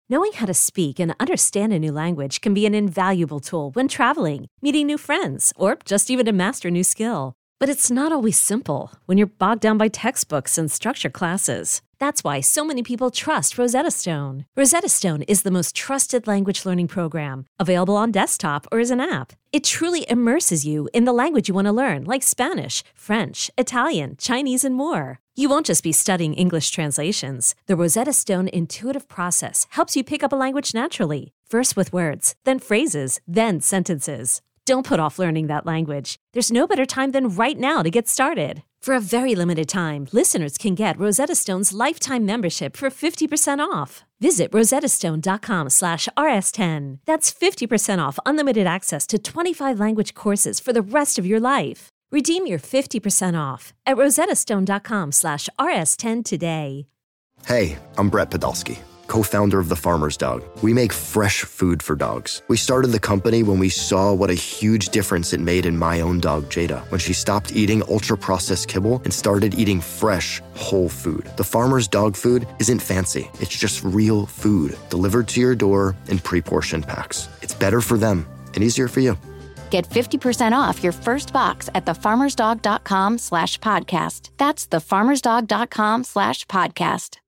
Knowing how to speak and understand a new language can be an invaluable tool when traveling, meeting new friends, or just even to master a new skill. But it's not always simple when you're bogged down by textbooks and structured classes. That's why so many people trust Rosetta Stone. Rosetta Stone is the most trusted language learning program, available on desktop or as an app. It truly immerses you in the language you want to learn, like Spanish, French, Italian, Chinese, and more. You won't just be studying English translations. The Rosetta Stone intuitive process helps you pick up a language naturally, first with words, then phrases, then sentences. Don't put off learning that language. There's no better time than right now to get started. For a very limited time, listeners can get Rosetta Stone's lifetime membership for 50% off. Visit rosettastone.com/rs10. That's 50% off unlimited access to 25 language courses for the rest of your life. Redeem your 50% off at rosettastone.com/rs10 today. Hey, I'm Brett Podolsky, co-founder of The Farmer's Dog. We make fresh food for dogs. We started the company when we saw what a huge difference it made in my own dog, Jada, when she stopped eating ultra-processed kibble and started eating fresh, whole food. The Farmer's Dog food isn't fancy. It's just real food delivered to your door in pre-portioned packs. It's better for them and easier for you. Get 50% off your first box at thefarmersdog.com/podcast. That's thefarmersdog.com/podcast.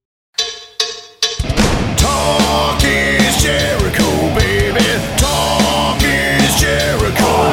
Talk is Jericho, baby. Talk is Jericho.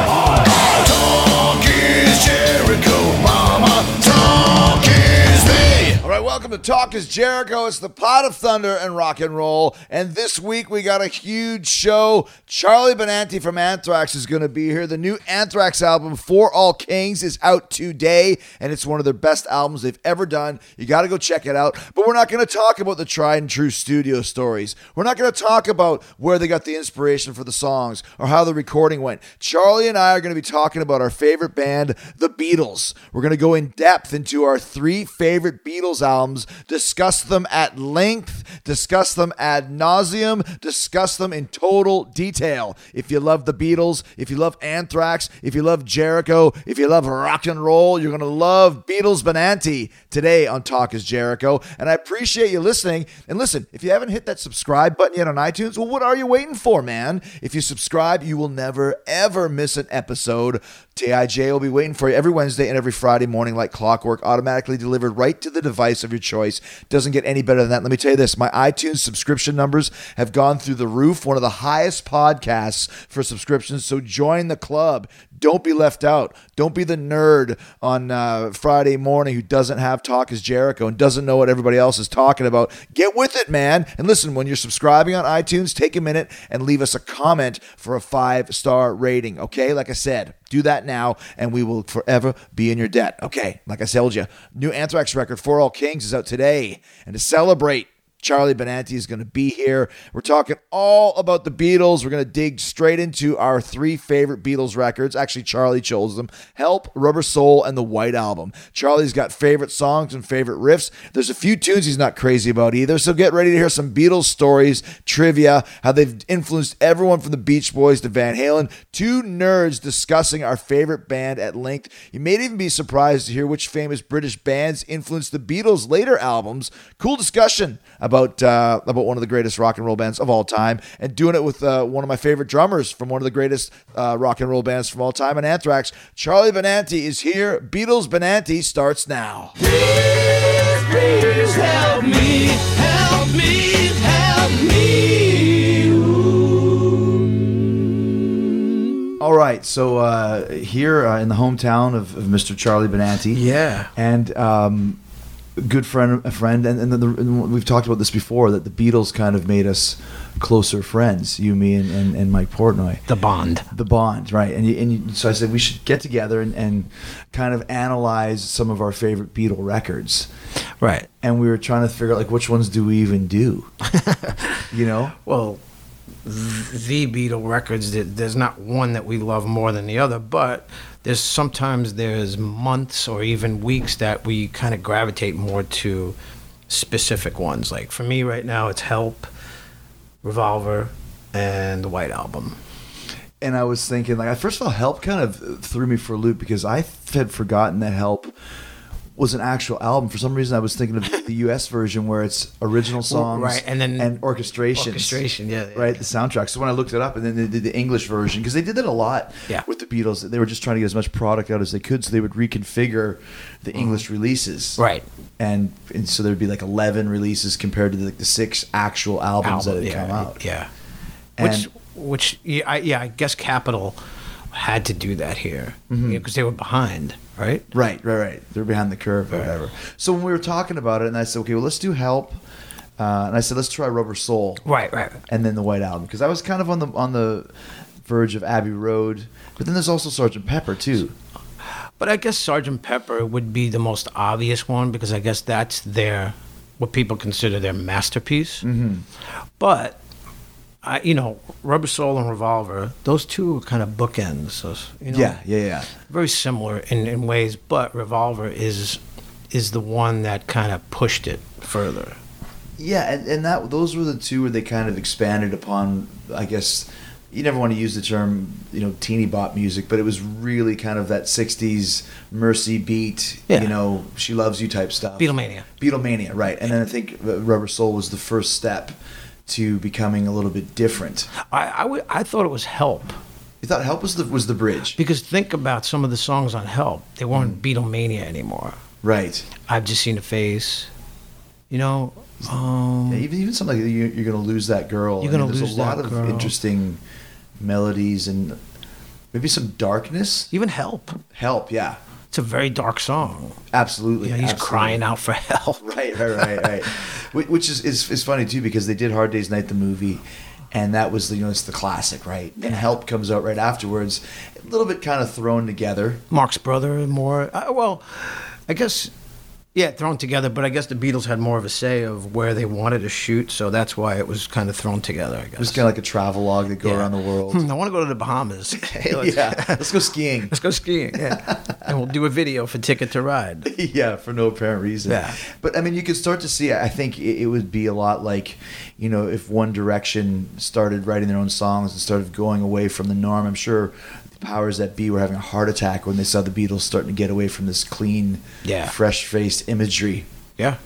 Talk is Jericho, mama. Talk is me. All right, welcome to Talk is Jericho. It's the pot of thunder and rock and roll. And this week we got a huge show. Charlie Benante from Anthrax is going to be here. The new Anthrax album, For All Kings, is out today, and it's one of their best albums they've ever done. You got to go check it out. But we're not going to talk about the tried and true studio stories. We're not going to talk about where they got the inspiration for the songs or how the recording went. Charlie and I are going to be talking about our favorite band, the Beatles. We're going to go in depth into our 3 favorite Beatles albums, discuss them at length, discuss them ad nauseum, discuss them in total detail. If you love the Beatles, if you love Anthrax, if you love Jericho, if you love rock and roll, you're going to love Beatles Benante today on Talk is Jericho. And I appreciate you listening. And listen, if you haven't hit that subscribe button yet on iTunes, well, what are you waiting for, man? If you subscribe, you will never, ever miss an episode. TIJ will be waiting for you every Wednesday and every Friday morning like clockwork, automatically delivered right to the device of your choice. Doesn't get any better than that. Let me tell you this. My iTunes subscription numbers have gone through the roof. One of the highest podcasts for subscriptions. So join the club. Don't be left out. Don't be the nerd on Friday morning who doesn't have Talk is Jericho and doesn't know what everybody else is talking about. Get with it, man. And listen, when you're subscribing on iTunes, take a minute and leave us a comment for a 5-star rating. Okay? Like I said, do that now and we will forever be in your debt. Okay? Like I told you, new Anthrax record, For All Kings, is out today. And to celebrate, Charlie Benante is going to be here. We're talking all about the Beatles. We're going to dig straight into our 3 favorite Beatles records. Actually, Charlie chose them. Help, Rubber Soul, and the White Album. Charlie's got favorite songs and favorite riffs. There's a few tunes he's not crazy about either. So get ready to hear some Beatles stories, trivia, how they've influenced everyone from the Beach Boys to Van Halen. 2 nerds discussing our favorite band at length. You may even be surprised to hear which famous British bands influenced the Beatles' later albums. Cool discussion about one of the greatest rock and roll bands of all time, and doing it with one of my favorite drummers from one of the greatest rock and roll bands from all time, and Anthrax. Charlie Benante is here. Beatles Benante starts now. Please, please help me, help me, help me. Ooh. All right, so here in the hometown of Mr. Charlie Benante, yeah, and a friend, and we've talked about this before, that the Beatles kind of made us closer friends, you, me, and Mike Portnoy. The bond, right? So I said we should get together and kind of analyze some of our favorite Beatle records, right? And we were trying to figure out, like, which ones do we even do, you know? Well, the Beatle records, there's not one that we love more than the other, but there's months or even weeks that we kind of gravitate more to specific ones. Like for me right now, it's Help, Revolver, and the White Album. And I was thinking, like, first of all, Help kind of threw me for a loop because I had forgotten that Help was an actual album. For some reason, I was thinking of the U.S. version where it's original songs, right, and then orchestrations. Orchestration, yeah. Right, the soundtrack. So when I looked it up, and then they did the English version, because they did that a lot with the Beatles. They were just trying to get as much product out as they could, so they would reconfigure the English releases. Right. And so there'd be like 11 releases compared to the 6 actual albums that had come out. Yeah. And- Which I guess Capitol had to do that here because they were behind, right? Right. They're behind the curve or whatever. So when we were talking about it, and I said, okay, well, let's do Help. And I said, let's try Rubber Soul. Right. And then the White Album. Because I was kind of on the verge of Abbey Road. But then there's also Sgt. Pepper, too. But I guess Sgt. Pepper would be the most obvious one because I guess that's what people consider their masterpiece. Mm-hmm. But Rubber Soul and Revolver, those two are kind of bookends. So, Yeah. Very similar in ways, but Revolver is the one that kind of pushed it further. Yeah, and those were the two where they kind of expanded upon, I guess, you never want to use the term, teeny bop music, but it was really kind of that 60s Mercy beat, She Loves You type stuff. Beatlemania, right. And then I think Rubber Soul was the first step to becoming a little bit different. I thought it was Help. You thought Help was the bridge? Because think about some of the songs on Help. They weren't Beatlemania anymore. Right. I've Just Seen a Face. Even something like You're Gonna Lose That Girl. You're Gonna Lose There's a lot That of Girl. interesting melodies and maybe some darkness. Even Help. Help, yeah. It's a very dark song. Absolutely. He's crying out for help. Right. Which is funny too, because they did Hard Day's Night the movie, and that was it's the classic, right? And Help comes out right afterwards, a little bit kind of thrown together. Mark's brother more. I guess. Yeah, thrown together, but I guess the Beatles had more of a say of where they wanted to shoot, so that's why it was kind of thrown together, I guess. It was kind of like a travelogue that go around the world. I want to go to the Bahamas. Hey, let's go skiing. Let's go skiing, yeah. And we'll do a video for Ticket to Ride. Yeah, for no apparent reason. Yeah. But, I mean, you could start to see, I think it would be a lot like, if One Direction started writing their own songs and started going away from the norm. I'm sure the powers that be were having a heart attack when they saw the Beatles starting to get away from this clean, fresh-faced imagery. Yeah.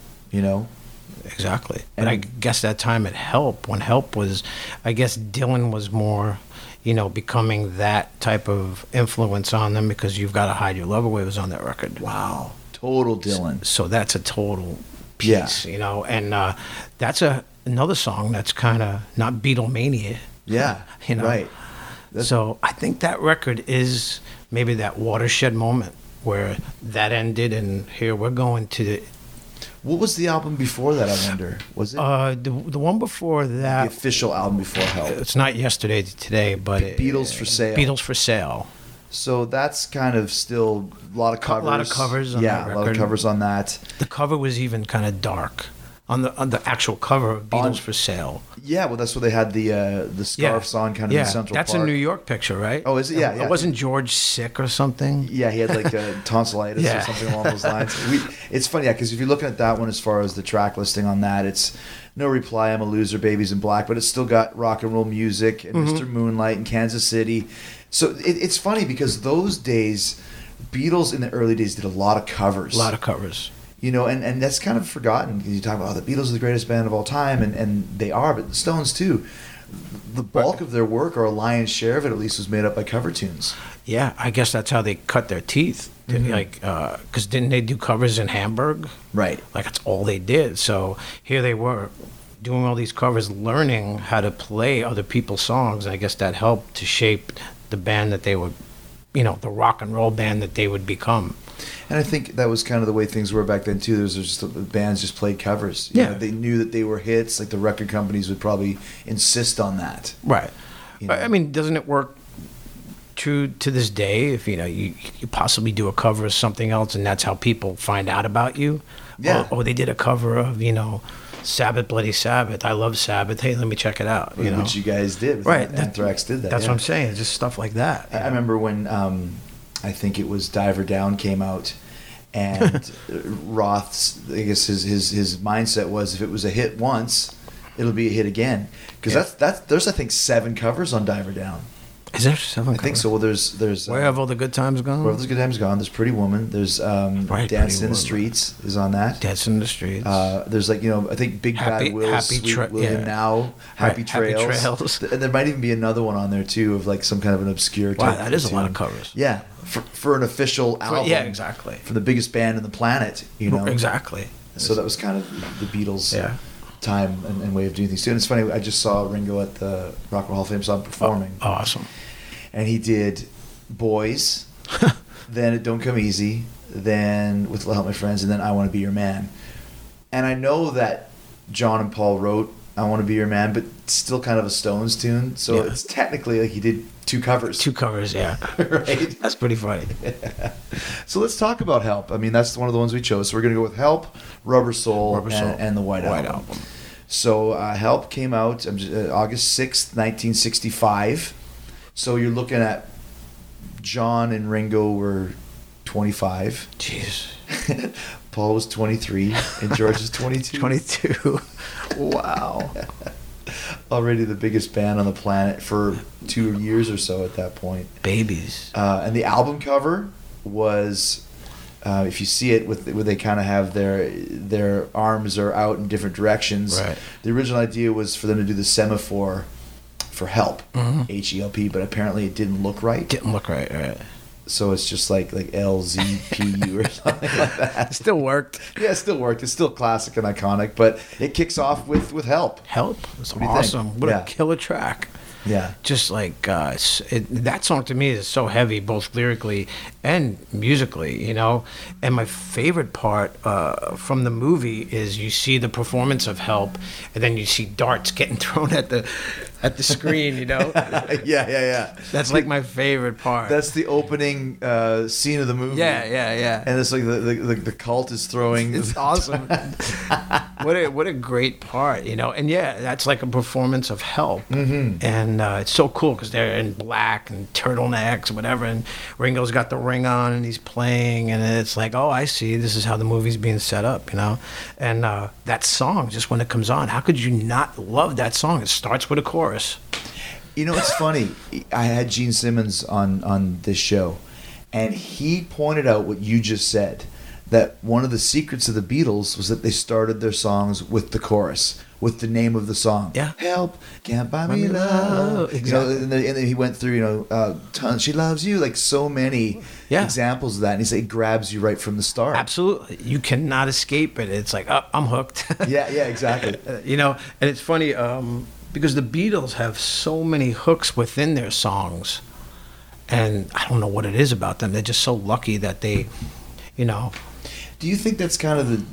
Exactly. But I guess that time at Help, when Help was, I guess Dylan was more, becoming that type of influence on them because You've Got to Hide Your Love Away was on that record. Wow. Total Dylan. So that's a total piece, and that's another song that's kind of not Beatlemania. Yeah, right. So I think that record is maybe that watershed moment where that ended, and here we're going to. What was the album before that? I wonder. Was it the one before that? The official album before Help. It's not Yesterday to Today, but Beatles for Sale. Beatles for Sale. So that's kind of still a lot of covers. A lot of covers on that record. A lot of covers on that. The cover was even kind of dark. On the actual cover of Beatles for Sale. Yeah, well, that's where they had the scarves on, kind of in Central Park. That's a New York picture, right? Oh, is it? Yeah. Wasn't George sick or something? Yeah, he had like tonsillitis or something along those lines. It's funny, because if you're looking at that one as far as the track listing on that, it's No Reply, I'm a Loser, Babies in Black, but it's still got Rock and Roll Music and Mr. Moonlight and Kansas City. So it's funny because those days, Beatles in the early days did a lot of covers. And that's kind of forgotten because you talk about the Beatles are the greatest band of all time, and they are, but the Stones too. The bulk of their work, or a lion's share of it at least, was made up by cover tunes. Yeah, I guess that's how they cut their teeth. Because didn't they do covers in Hamburg? Right. Like that's all they did. So here they were doing all these covers, learning how to play other people's songs. And I guess that helped to shape the band that they were, the rock and roll band that they would become. And I think that was kind of the way things were back then too. There was just bands just played covers. They knew that they were hits. Like the record companies would probably insist on that. Right. I mean, doesn't it work true to this day? If you possibly do a cover of something else, and that's how people find out about you. Yeah. Or they did a cover of Sabbath, Bloody Sabbath. I love Sabbath. Hey, let me check it out. Which you guys did. Right. Anthrax did that. That's what I'm saying. Just stuff like that. I remember when. I think it was Diver Down came out, and Roth's, I guess his mindset was if it was a hit once, it'll be a hit again. Because there's I think 7 covers on Diver Down. Is there 7 I think so. Well, there's Where Have All the Good Times Gone? Where Have the Good Times Gone? There's Pretty Woman. There's Right, Dance Pretty in the Woman. Streets is on that. Dance in the Streets. There's like, I think Big Bad Will, Happy Sweet Tra- William yeah. Now, Happy Right, Happy Trails. Trails. And there might even be another one on there too of like some kind of an obscure Wow, type that is a lot of tune. covers. Yeah, for an official album. Yeah, exactly. For the biggest band in the planet, Exactly. So that was kind of the Beatles' Yeah. time and way of doing things too. And it's funny, I just saw Ringo at the Rock and Roll Hall of Fame, saw him performing. Awesome. And he did Boys, then It Don't Come Easy, then With Help My Friends, and then I Want to Be Your Man. And I know that John and Paul wrote I Want to Be Your Man, but still kind of a Stones tune. So Yeah. it's technically like he did 2 covers. 2 covers, yeah. Right? That's pretty funny. So let's talk about Help. I mean, that's one of the ones we chose. So we're going to go with Help, Rubber Soul, Rubber Soul. And the White Album. So Help came out August 6th, 1965. So you're looking at John and Ringo were 25. Jeez. Paul was 23 and George is 22. 22. Wow. Already the biggest band on the planet for 2 years or so at that point. Babies. And the album cover was, if you see it, where they kind of have their arms are out in different directions. Right. The original idea was for them to do the semaphore for Help, Mm-hmm. H-E-L-P, but apparently it didn't look right. Didn't look right. So it's just like L-Z-P-U or something like that. It still worked. Yeah, it still worked. It's still classic and iconic, but it kicks off with Help. Help. It's What do you awesome. think? What Yeah. a killer track. Yeah. Just like that song to me is so heavy, both lyrically and musically, And my favorite part from the movie is you see the performance of Help, and then you see darts getting thrown at the screen, Yeah. That's like my favorite part. That's the opening scene of the movie. Yeah. And it's like the cult is throwing. It's awesome. What a great part, And yeah, that's like a performance of Help, and it's so cool because they're in black and turtlenecks, whatever. And Ringo's got the ring on and he's playing, and it's like, oh, I see. This is how the movie's being set up, And that song, just when it comes on, how could you not love that song? It starts with a chorus. It's funny. I had Gene Simmons on this show, and he pointed out what you just said, that one of the secrets of the Beatles was that they started their songs with the chorus, with the name of the song. Yeah. Help, can't buy me love. Exactly. And then he went through, tons, She Loves You, like so many examples of that. And he said it grabs you right from the start. Absolutely. You cannot escape it. It's like, oh, I'm hooked. Yeah, exactly. And it's funny because the Beatles have so many hooks within their songs, and I don't know what it is about them. They're just so lucky that they, Do you think that's kind of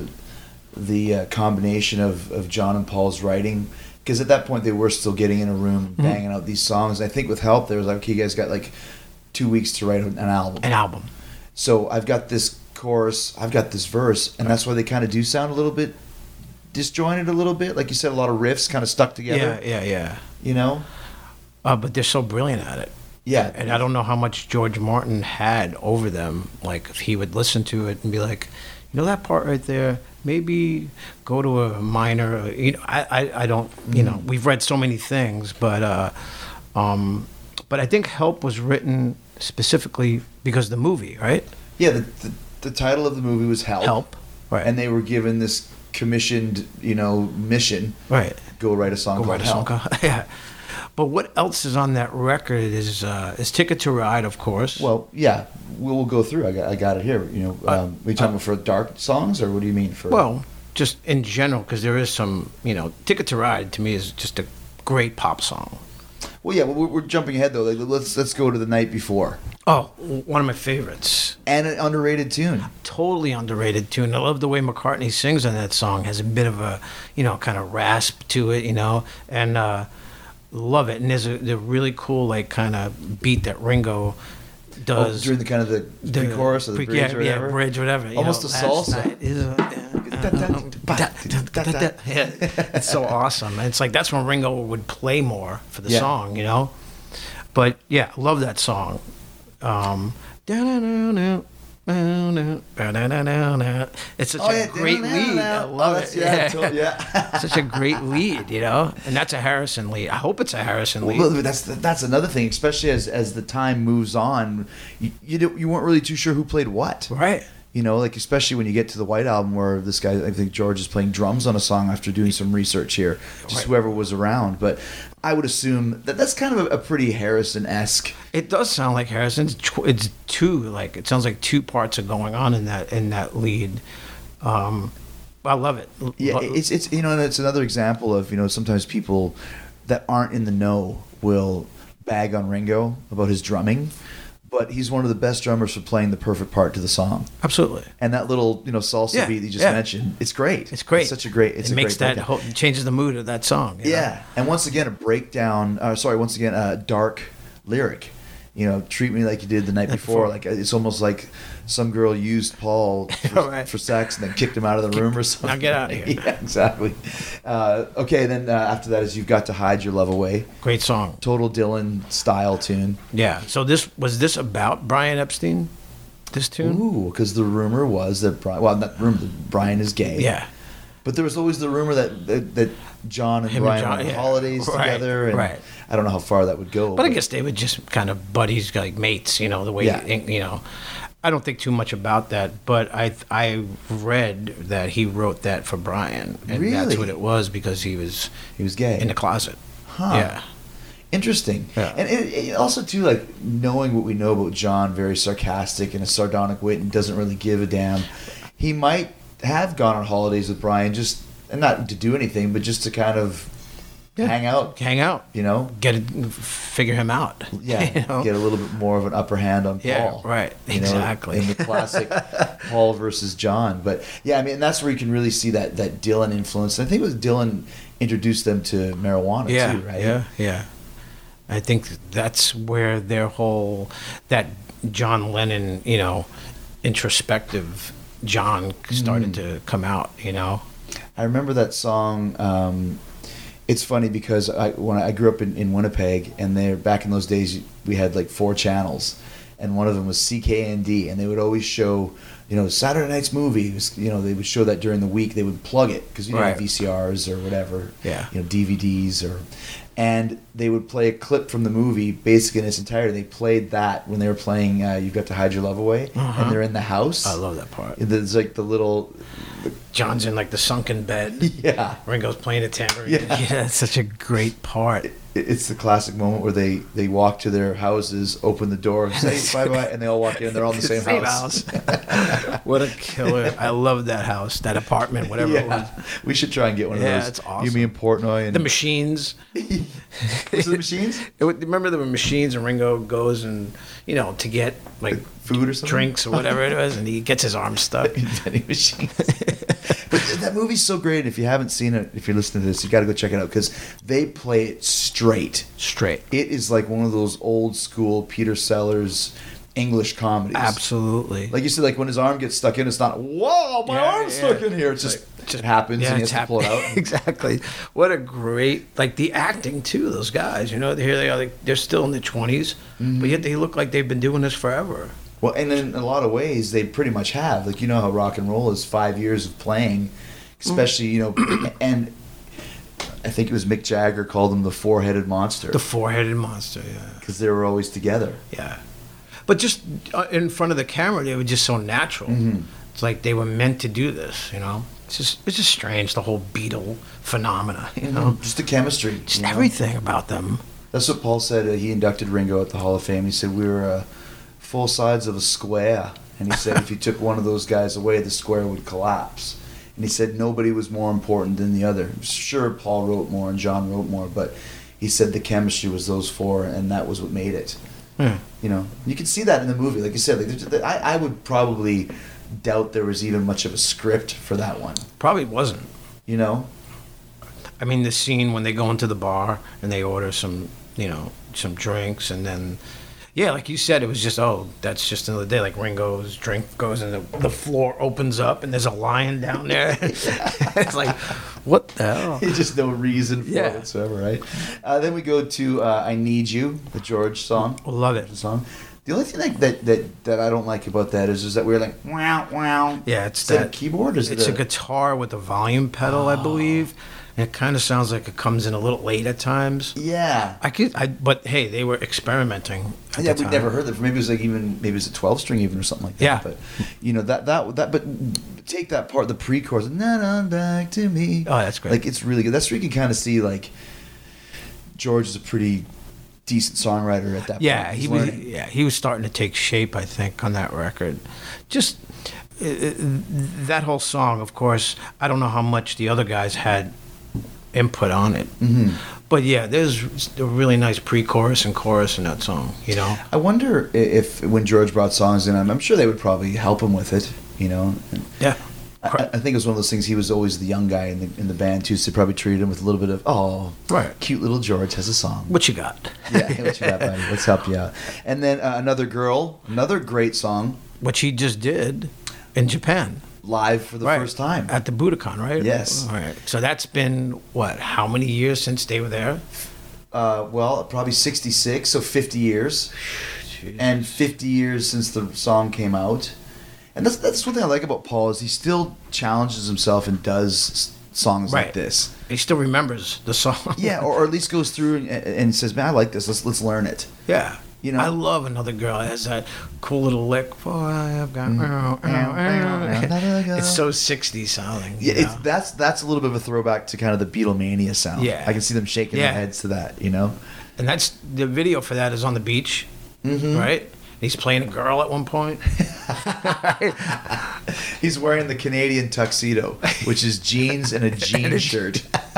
the combination of John and Paul's writing? Because at that point they were still getting in a room banging out these songs. I think with Help there was like, okay, you guys got like 2 weeks to write an album. So I've got this chorus, I've got this verse, and that's why they kind of do sound a little bit disjointed, a little bit. Like you said, a lot of riffs kind of stuck together. Yeah. But they're so brilliant at it. Yeah. And I don't know how much George Martin had over them. Like, if he would listen to it and be like, that part right there, maybe go to a minor. I don't, we've read so many things, but I think Help was written specifically because of the movie, right? Yeah, the title of the movie was Help. Right. And they were given this commissioned, mission. Right. Go write a song called Help. Yeah. But what else is on that record is Ticket to Ride, of course. Well, yeah, we'll go through. I got it here. Are you talking about for dark songs, or what do you mean for? Well, just in general, because there is some, Ticket to Ride to me is just a great pop song. Well, yeah, we're jumping ahead though. Like, let's go to The Night Before. Oh, one of my favorites. And an underrated tune. Totally underrated tune. I love the way McCartney sings on that song. Has a bit of a, kind of rasp to it, and love it. And there's a really cool, like, kind of beat that Ringo does. During the kind of the pre-chorus or the bridge or whatever? Yeah, bridge, whatever. Almost a salsa. It's so awesome. And it's like, that's when Ringo would play more for the song, But, yeah, love that song. It's such a great lead. I love it. Yeah. Such a great lead, you know? And that's a Harrison lead. I hope it's a Harrison lead. Well, that's another thing, especially as the time moves on, you weren't really too sure who played what. Right. You know, like especially when you get to the White Album where this guy, I think George is playing drums on a song after doing some research here, just Right. whoever was around. But I would assume that's kind of a pretty Harrison-esque. It does sound like Harrison. It's two, like, it sounds like two parts are going on in that lead. I love it. Yeah, it's you know, and it's another example of, you know, sometimes people that aren't in the know will bag on Ringo about his drumming, but he's one of the best drummers for playing the perfect part to the song. Absolutely. And that little, you know, salsa beat you just mentioned, it's great. It's great. It's such a great. It makes that changes the mood of that song. you know? Yeah, and once again a dark lyric. You know, treat me like you did the night before. Like it's almost like some girl used Paul for sex and then kicked him out of the room or something. Now get out of here. Yeah, exactly. Okay, then after that is You've Got to Hide Your Love Away. Great song. Total Dylan style tune. Yeah. So was this about Brian Epstein? This tune? Ooh, because the rumor was that Brian is gay. Yeah. But there was always the rumor that John and Brian went on holidays together, and I don't know how far that would go. But I guess they would just kind of buddies, like mates, you know, the way, you know. I don't think too much about that, but I read that he wrote that for Brian, and that's what it was, because he was gay in the closet. Huh. Yeah. Interesting. Yeah. And it also, too, like, knowing what we know about John, very sarcastic and a sardonic wit and doesn't really give a damn, he might have gone on holidays with Brian, just, and not to do anything, but just to kind of hang out. You know? Figure him out. Yeah. You know? Get a little bit more of an upper hand on Paul. Yeah, right. Exactly. In the classic Paul versus John. But, yeah, I mean, that's where you can really see that Dylan influence. I think it was Dylan introduced them to marijuana, too, right? Yeah. I think that's where their whole, that John Lennon, you know, introspective John started to come out, you know. I remember that song. It's funny because when I grew up in Winnipeg, and there back in those days we had like 4 channels, and one of them was CKND, and they would always show, you know, Saturday night's movies. You know, they would show that during the week. They would plug it because you know VCRs or whatever, you know, DVDs and they would play a clip from the movie basically in its entirety. They played that when they were playing You've Got to Hide Your Love Away, and they're in the house. I love that part. There's like the little... John's in like the sunken bed. Yeah. Ringo's playing a tambourine. Yeah, it's such a great part. It's the classic moment where they walk to their houses, open the door, say bye-bye, and they all walk in. They're all in the same house. What a killer. I love that house, that apartment, whatever it was. We should try and get one of those. Yeah, it's awesome. You, me, and Portnoy. And the Machines. Was it the Machines? Remember the Machines, and Ringo goes and, you know, to get like food or something? Drinks or whatever it was, and he gets his arm stuck. Vending machines. But that movie's so great. If you haven't seen it, if you're listening to this, you got to go check it out because they play it straight. It is like one of those old school Peter Sellers English comedies. Absolutely. Like you said, like when his arm gets stuck in, it's not, whoa, my arm's stuck in here. It just happens and he has to pull it out. Exactly. What a great, like the acting too, those guys. You know, here they are, like, they're still in their 20s, but yet they look like they've been doing this forever. Well, and in a lot of ways, they pretty much have. Like, you know how rock and roll is 5 years of playing, especially, you know, and I think it was Mick Jagger called them the four-headed monster. The four-headed monster, yeah. Because they were always together. Yeah. But just in front of the camera, they were just so natural. It's like they were meant to do this, you know? It's just strange, the whole Beatle phenomena, you know? Just the chemistry. Just everything about them. That's what Paul said. He inducted Ringo at the Hall of Fame. He said, we were full sides of a square. And he said if you took one of those guys away, the square would collapse. And he said nobody was more important than the other. Sure, Paul wrote more and John wrote more, but he said the chemistry was those four, and that was what made it. Yeah. You know, you can see that in the movie. Like you said, like, I would probably doubt there was even much of a script for that one. Probably wasn't. You know? I mean, the scene when they go into the bar and they order some, you know, some drinks, and then... Yeah, like you said, it was just, that's just another day. Like Ringo's drink goes and the floor opens up and there's a lion down there. It's like, what the hell? There's just no reason for it whatsoever, right? Then we go to I Need You, the George song. Love it. The song. The only thing that I don't like about that is that we're like wow wow. Yeah, it's Is that a that keyboard. Is It's it a guitar with a volume pedal, I believe. And it kind of sounds like it comes in a little late at times. Yeah. But hey, they were experimenting. At Yeah, the we'd time. never heard that. Maybe it was like maybe it was a 12-string even or something like that. Yeah. But you know that but take that part, the pre-chorus, "Not on back to me." Oh, that's great. Like it's really good. That's where you can kind of see like George is a pretty decent songwriter at that Yeah, point. he He's was. learning. Yeah, he was starting to take shape, I think, on that record. Just that whole song, of course. I don't know how much the other guys had input on it, but yeah, there's a really nice pre-chorus and chorus in that song. You know, I wonder if when George brought songs in, I'm sure they would probably help him with it. You know. yeah. I think it was one of those things. He was always the young guy in the band too, so they probably treated him with a little bit of Right. cute little George has a song. What you got? Yeah, what you got, buddy? Let's help you out. And then Another Girl, another great song, Which he just did in Japan. live for the Right. first time. At the Budokan, right? Yes. All right. So that's been, what, how many years since they were there? Well, probably 66, so 50 years. And 50 years since the song came out. And that's one thing I like about Paul is he still challenges himself and does songs like Right. this. He still remembers the song. Yeah, or at least goes through and says, "Man, I like this. Let's learn it." Yeah. You know? I love Another Girl. It has that cool little lick. For I have got. Another girl. It's so 60s sounding. Yeah, you know? that's a little bit of a throwback to kind of the Beatlemania sound. Yeah. I can see them shaking Yeah. their heads to that. You know. And that's the video for that is on the beach, Mm-hmm. right? He's playing a girl at one point. He's wearing the Canadian tuxedo, which is jeans and a jean shirt.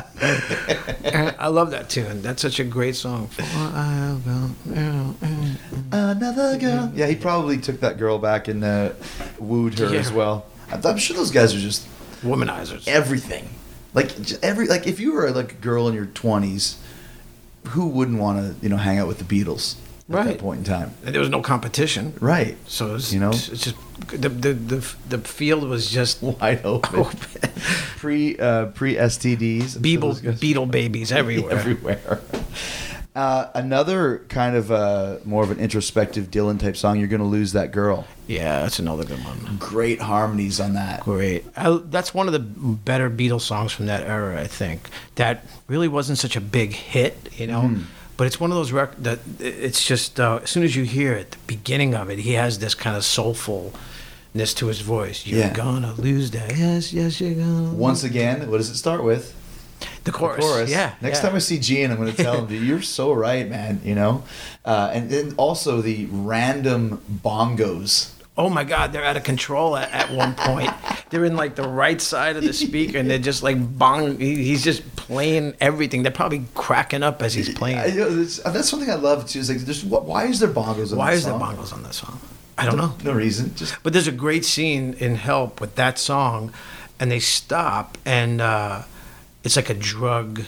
I love that tune. That's such a great song. For I have got. Another girl. Yeah, he probably took that girl back and wooed her Yeah. as well. I'm sure those guys are just Womanizers. everything. Like if you were like a girl in your 20s, who wouldn't want to hang out with the Beatles at that Right. point in time? And there was no competition. Right. So it's, You know? it's just the field was just Wide open. Pre STDs. Beetle babies everywhere. Everywhere. Another kind of more of an introspective Dylan type song. You're gonna lose that girl. Yeah, that's another good one. Great harmonies on that. Great. That's one of the better Beatles songs from that era, I think. That really wasn't such a big hit, you know. But it's one of those records that it's just as soon as you hear it, the beginning of it, he has this kind of soulfulness to his voice. You're Yeah. gonna lose that. Yes, yes, you're gonna. Once again, what does it start with? The chorus. Chorus. Yeah. Next yeah. time I see Gene, I'm going to tell him, dude, you're so right, man. And then also the random bongos. Oh my God, they're out of control at one point. They're in like the right side of the speaker, and they're just like bong. He's just playing everything. They're probably cracking up as he's playing. That's something I love too. Is like, why is there bongos on Why this is there song? bongos on that song? I don't know. No reason. Just But there's a great scene in Help with that song, and they stop, and it's like a drug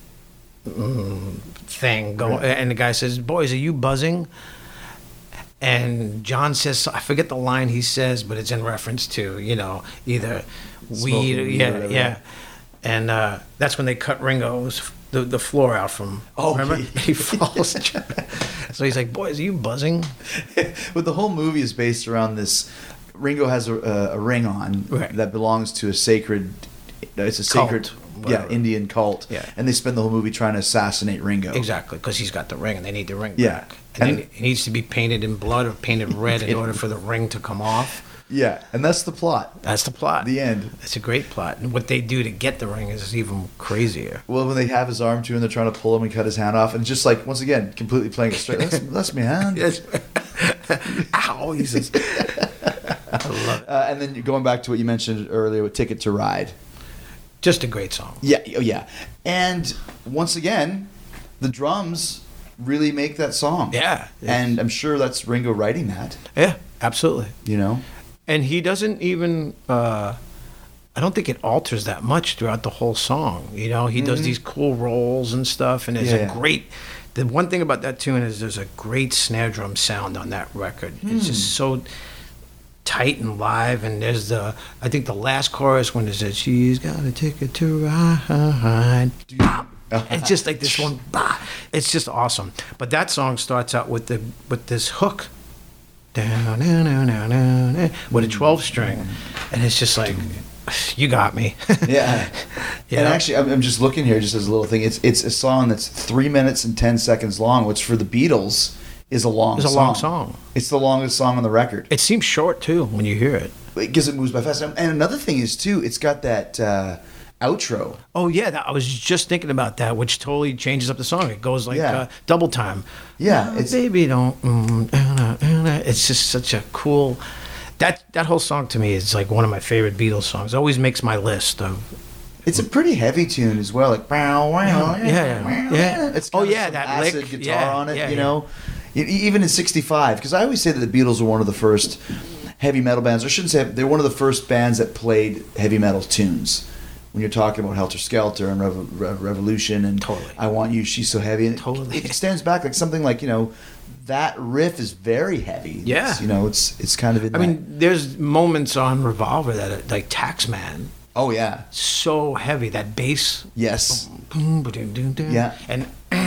thing going, Right. and the guy says, "Boys, are you buzzing?" And John says, I forget the line he says, but it's in reference to either weed, or, weed or whatever. yeah. And that's when they cut Ringo's the floor out from. Oh, remember yeah. he falls. So he's like, "Boys, are you buzzing?" But the whole movie is based around this. Ringo has a ring on Right. that belongs to a sacred. It's a sacred, Cult, whatever. Indian cult. Yeah. And they spend the whole movie trying to assassinate Ringo. Exactly, because he's got the ring, and they need the ring Yeah. back. And And- then it needs to be painted in blood or painted red in order for the ring to come off. Yeah, and that's the plot. That's the plot. The end. It's a great plot. And what they do to get the ring is even crazier. Well, when they have his arm too, and they're trying to pull him and cut his hand off, and just like once again, completely playing it straight. That's my hand. Yes. Ow, he says. I love it. And then going back to what you mentioned earlier with "Ticket to Ride." Just a great song. Yeah, oh yeah. And once again, the drums really make that song. Yeah. And I'm sure that's Ringo writing that. Yeah, absolutely. And he doesn't even, I don't think it alters that much throughout the whole song. He does these cool rolls and stuff, and there's Yeah. the one thing about that tune is there's a great snare drum sound on that record. It's just so tight and live, and there's I think the last chorus when it says, "She's got a ticket to ride." It's just like this one, bah. It's just awesome. But that song starts out with this hook down, down, down, down, down, down, with a 12 string, and it's just like, you got me. Yeah. You And know? actually, I'm just looking here, just as a little thing. It's a song that's 3 minutes and 10 seconds long, which for the Beatles is a long It's a song. long song. It's the longest song on the record. It seems short too when you hear it. Because it moves by fast. And another thing is, too, it's got that outro. Oh yeah, I was just thinking about that, which totally changes up the song. It goes like Yeah. double time. Yeah, Oh, it's- baby, don't. It's just such a cool. That whole song to me is like one of my favorite Beatles songs. It always makes my list of. It's a pretty heavy tune as well. Like, Yeah. It's Oh, got yeah, some that acid lick. guitar Yeah, on it, yeah, you yeah. know? Even in 65, because I always say that the Beatles were one of the first heavy metal bands. I shouldn't say they're one of the first bands that played heavy metal tunes. When you're talking about Helter Skelter and Revolution and Totally. I Want You, She's So Heavy. And Totally. It stands back like something like, that riff is very heavy. Yeah. It's kind of in I that. mean, there's moments on Revolver that are, like Taxman, Oh, yeah. so heavy that bass. Yes. Yeah. And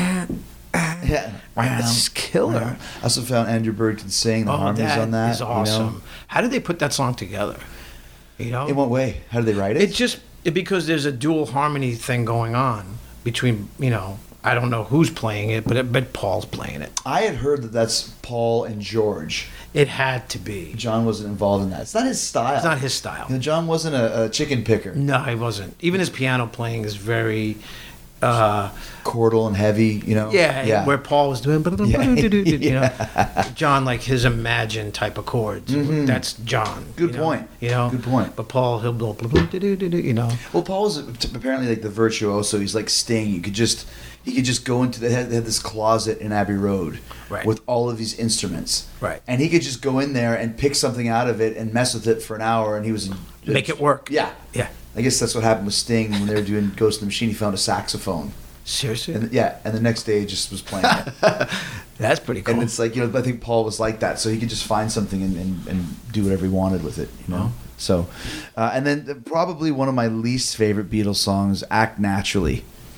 Yeah. it's killer. I also found Andrew Bird can sing the harmonies on that. is awesome. How did they put that song together? You know, In what way? How did they write it? because there's a dual harmony thing going on between, I don't know who's playing it, but Paul's playing it. I had heard that that's Paul and George. It had to be. John wasn't involved in that. It's not his style. It's not his style. John wasn't a chicken picker. No, he wasn't. Even his piano playing is very, Chordal and heavy, yeah. Where Paul was doing, Yeah. John, like his Imagine type of chords. That's John. Good you know? point. Good point. But Paul, he'll go, Well, Paul's apparently like the virtuoso. He's like Sting. He could just go into they had this closet in Abbey Road Right. with all of these instruments. Right. And he could just go in there and pick something out of it and mess with it for an hour, and he was Make it work. Yeah. Yeah. I guess that's what happened with Sting when they were doing Ghost in the Machine. He found a saxophone. Seriously? And the next day he just was playing it. That's pretty cool. And it's like, I think Paul was like that, so he could just find something and do whatever he wanted with it, Wow. So, and then probably one of my least favorite Beatles songs, Act Naturally.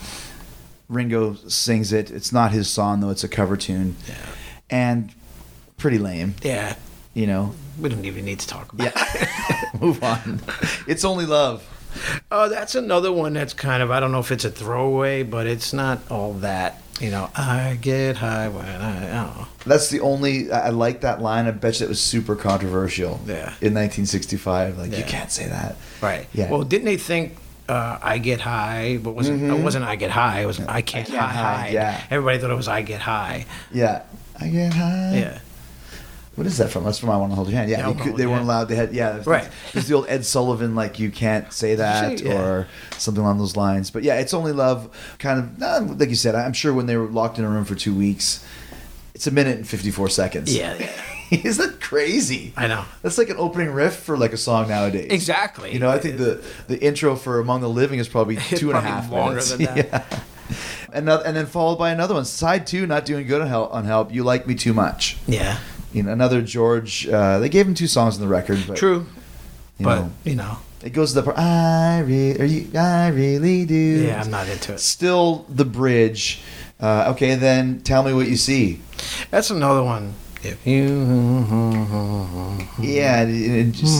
Ringo sings it. It's not his song, though. It's a cover tune. Yeah. And pretty lame, Yeah. We don't even need to talk about it. Move on. It's Only Love. Oh, that's another one that's kind of, I don't know if it's a throwaway, but it's not all that, I get high when I don't know. That's the only, I like that line. I bet you it was super controversial Yeah. in 1965. Like, you Yeah. can't say that. Right. Yeah. Well, didn't they think I Get High, but it wasn't I Get High, it was I Can't Hide. yeah. Everybody thought it was I Get High. Yeah. I get high. Yeah. What is that from? That's from I Want to Hold Your Hand. Yeah, Yeah, I Wanna Hold they Your weren't Hand. allowed. They had Right. There's the old Ed Sullivan, like you can't say that Yeah. or something along those lines. But yeah, It's Only Love. Kind of like you said. I'm sure when they were locked in a room for 2 weeks, it's 1 minute and 54 seconds. Yeah. Isn't that crazy? I know. That's like an opening riff for like a song nowadays. Exactly. I think the intro for Among the Living is probably It's 2.5 probably longer minutes. than that. Yeah. And then followed by another one. Side 2, Not Doing Good on Help. You Like Me Too Much. Yeah. Another George. They gave him 2 songs on the record. But, True. But, know, it goes to the part. I really do. Yeah, I'm not into it. Still the bridge. Okay, then Tell Me What You See. That's another one. If you. Yeah, it just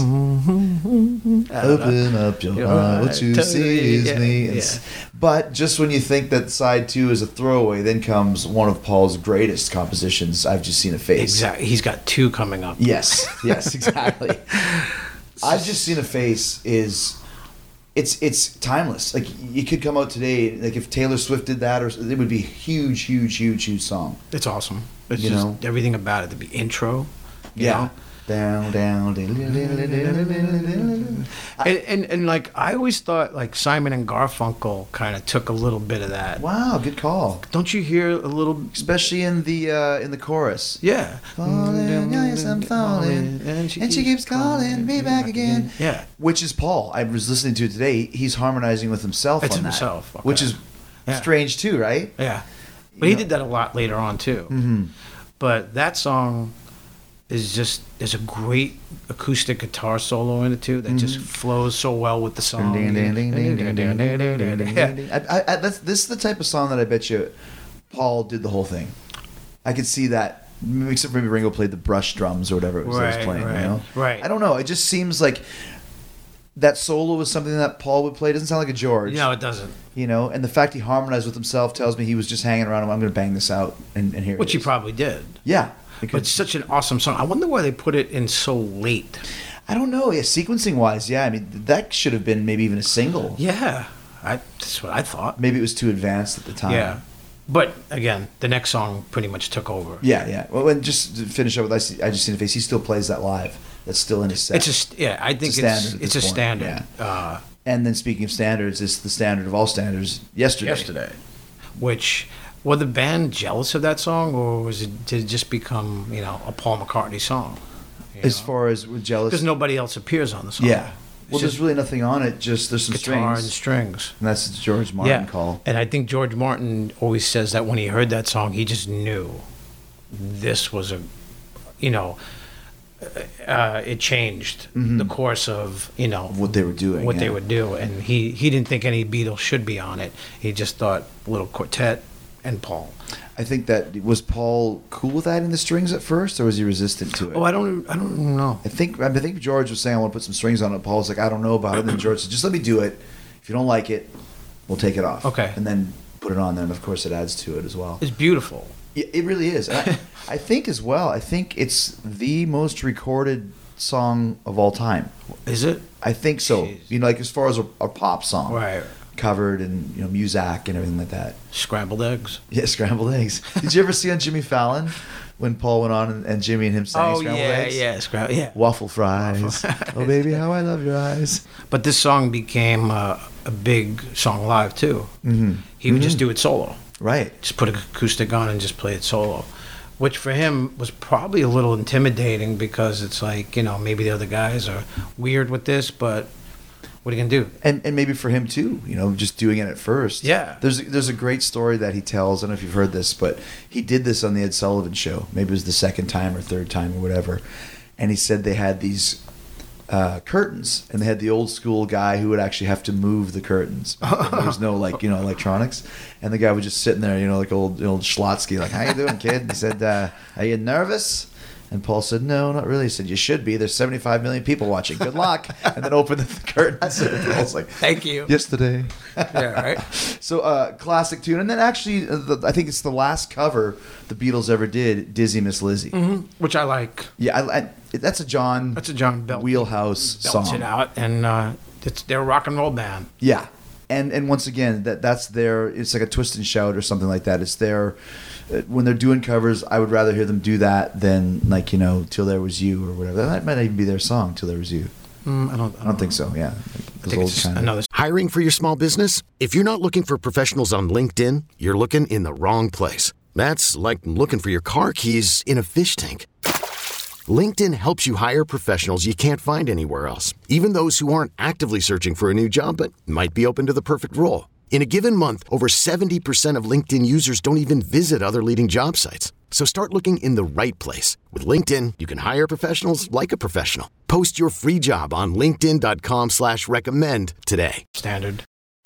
open up your heart to seize me. Yeah. But just when you think that side 2 is a throwaway, then comes one of Paul's greatest compositions. I've Just Seen a Face. Exactly. He's got 2 coming up. Yes, exactly. I've Just Seen a Face is it's timeless. Like it could come out today. Like if Taylor Swift did that, or it would be a huge song. It's awesome. It's You just know? everything about it. The intro. you know? Down. And like I always thought like Simon and Garfunkel kind of took a little bit of that. Wow, good call. Don't you hear a little? Especially in the chorus. Yeah. Falling, yes, I'm falling, and she keeps calling me back again. Yeah. Which is Paul. I was listening to it today. He's harmonizing with himself It's on that. himself, okay. Which is Yeah. strange too, right? Yeah. But he did that a lot later on too. Mm-hmm. But that song is just there's a great acoustic guitar solo in it too that just flows so well with the song. Yeah. This is the type of song that I bet you Paul did the whole thing. I could see that except for maybe Ringo played the brush drums or whatever it was that was playing. You know? Right. I don't know. It just seems like that solo was something that Paul would play. It doesn't sound like a George. No, it doesn't. You know, and the fact he harmonized with himself tells me he was just hanging around. I'm going to bang this out and hear Which it he is. probably did. Yeah. But it's such an awesome song. I wonder why they put it in so late. I don't know. Yeah, sequencing wise, yeah. I mean, that should have been maybe even a single. Yeah, that's what I thought. Maybe it was too advanced at the time. Yeah, but again, the next song pretty much took over. Yeah. Well, and just to finish up with I Just Seen a Face, he still plays that live. That's still in his set. I think It's a standard at it's this a point, standard. yeah. And then speaking of standards, it's the standard of all standards. Yesterday. Which were the band jealous of that song, or did it just become a Paul McCartney song? As far as with jealous, because nobody else appears on the song. yeah. Well, It's there's just really nothing on it. Just there's some guitar and strings, strings. and that's the George Martin call. And I think George Martin always says that when he heard that song, he just knew this was it changed the course of What they were doing, what they yeah. would do, and he didn't think any Beatles should be on it. He just thought little quartet and Paul. I think that was Paul cool with adding the strings at first, or was he resistant to it? Oh, I don't know. I think George was saying I want to put some strings on it. Paul was like, I don't know about it. And then George said, just let me do it. If you don't like it, we'll take it off. Okay. And then put it on there, and of course it adds to it as well. It's beautiful. Yeah, it really is. And I think as well. I think it's the most recorded song of all time. Is it? I think so. Jeez. Like as far as a pop song, Right. covered and Muzak and everything like that. Scrambled eggs. Yeah, scrambled eggs. Did you ever see on Jimmy Fallon when Paul went on and Jimmy and him sang scrambled eggs? Yeah. Waffle fries. Oh baby, how I love your eyes. But this song became a big song live too. Mm-hmm. He would just do it solo. Right. Just put an acoustic on and just play it solo, which for him was probably a little intimidating because it's like, maybe the other guys are weird with this, but what are you gonna do? And maybe for him too, just doing it at first. Yeah. There's a great story that he tells. I don't know if you've heard this, but he did this on the Ed Sullivan Show. Maybe it was the second time or third time or whatever. And he said they had these curtains, and they had the old school guy who would actually have to move the curtains. There was no electronics, and the guy was just sitting there, like old Schlotsky, like, how you doing, kid? And he said, are you nervous? And Paul said, no, not really. He said, you should be. There's 75 million people watching. Good luck. And then opened the curtains. And Paul's like, Thank you. Yesterday. Yeah, right. So, classic tune. And then actually, I think it's the last cover the Beatles ever did, Dizzy Miss Lizzy. Mm-hmm. Which I like. Yeah, that's a John Bell wheelhouse belts song. it out, and they're a rock and roll band. Yeah. And once again, that's their, it's like a twist and shout or something like that. It's their, when they're doing covers, I would rather hear them do that than Till There Was You or whatever. That might even be their song, Till There Was You. I don't think so, yeah. I think it's just another. Hiring for your small business? If you're not looking for professionals on LinkedIn, you're looking in the wrong place. That's like looking for your car keys in a fish tank. LinkedIn helps you hire professionals you can't find anywhere else, even those who aren't actively searching for a new job but might be open to the perfect role. In a given month, over 70% of LinkedIn users don't even visit other leading job sites. So start looking in the right place. With LinkedIn, you can hire professionals like a professional. Post your free job on linkedin.com/recommend today. Standard.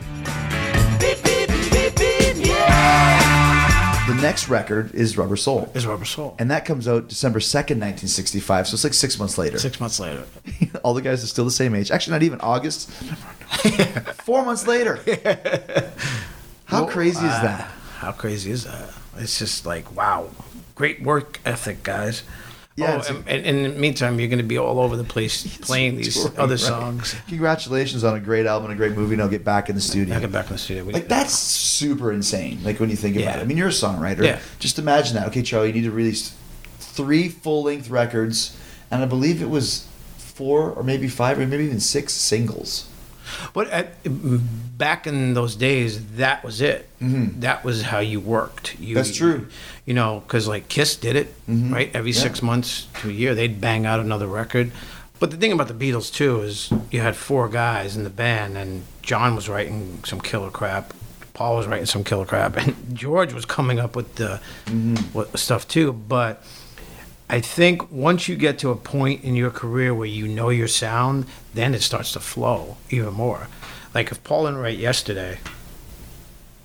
The next record is Rubber Soul. And that comes out December 2nd, 1965. So it's like 6 months later. 6 months later. All the guys are still the same age. Actually, not even August. 4 months later. How crazy is that? How crazy is that? It's just like, wow. Great work ethic, guys. Yeah, and in the meantime, you're going to be all over the place playing these touring, other right. songs. Congratulations on a great album and a great movie. Now get back in the studio. I'll get back in the studio. That's super insane. Like when you think about it. I mean, you're a songwriter. Yeah. Just imagine that. Okay, Charlie, you need to release 3 full-length records, and I believe it was 4 or maybe 5 or maybe even 6 singles. But back in those days, that was it. Mm-hmm. That was how you worked. That's true. Because like Kiss did it, right? Every 6 months to a year, they'd bang out another record. But the thing about the Beatles, too, is you had 4 guys in the band, and John was writing some killer crap. Paul was writing some killer crap. And George was coming up with the stuff, too. But I think once you get to a point in your career where you know your sound, then it starts to flow even more. Like if Paul didn't write Yesterday,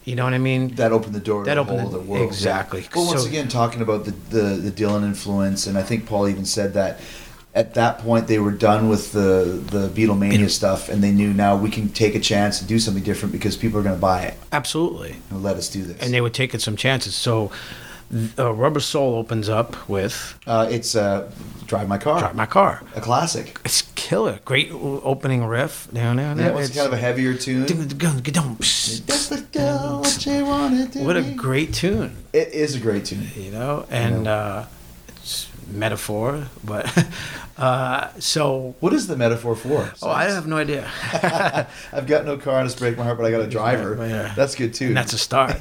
You know what I mean? That opened the door That to a opened whole the- other world. exactly. Well, once So- again, talking about the Dylan influence, and I think Paul even said that at that point they were done with the Beatlemania stuff, and they knew now we can take a chance and do something different because people are going to buy it. Absolutely. And let us do this. And they were taking some chances. So Rubber Soul opens up with It's Drive My Car. Drive My Car. A classic. It's killer. Great opening riff. Yeah, it's kind of a heavier tune. Just the girl what you wanted to What a be. great tune, It is a great tune. you know? And it's metaphor, but so. What is the metaphor for? Oh, I have no idea. I've got no car and it's break my heart, but I got a driver. Yeah. That's good too. And that's a start.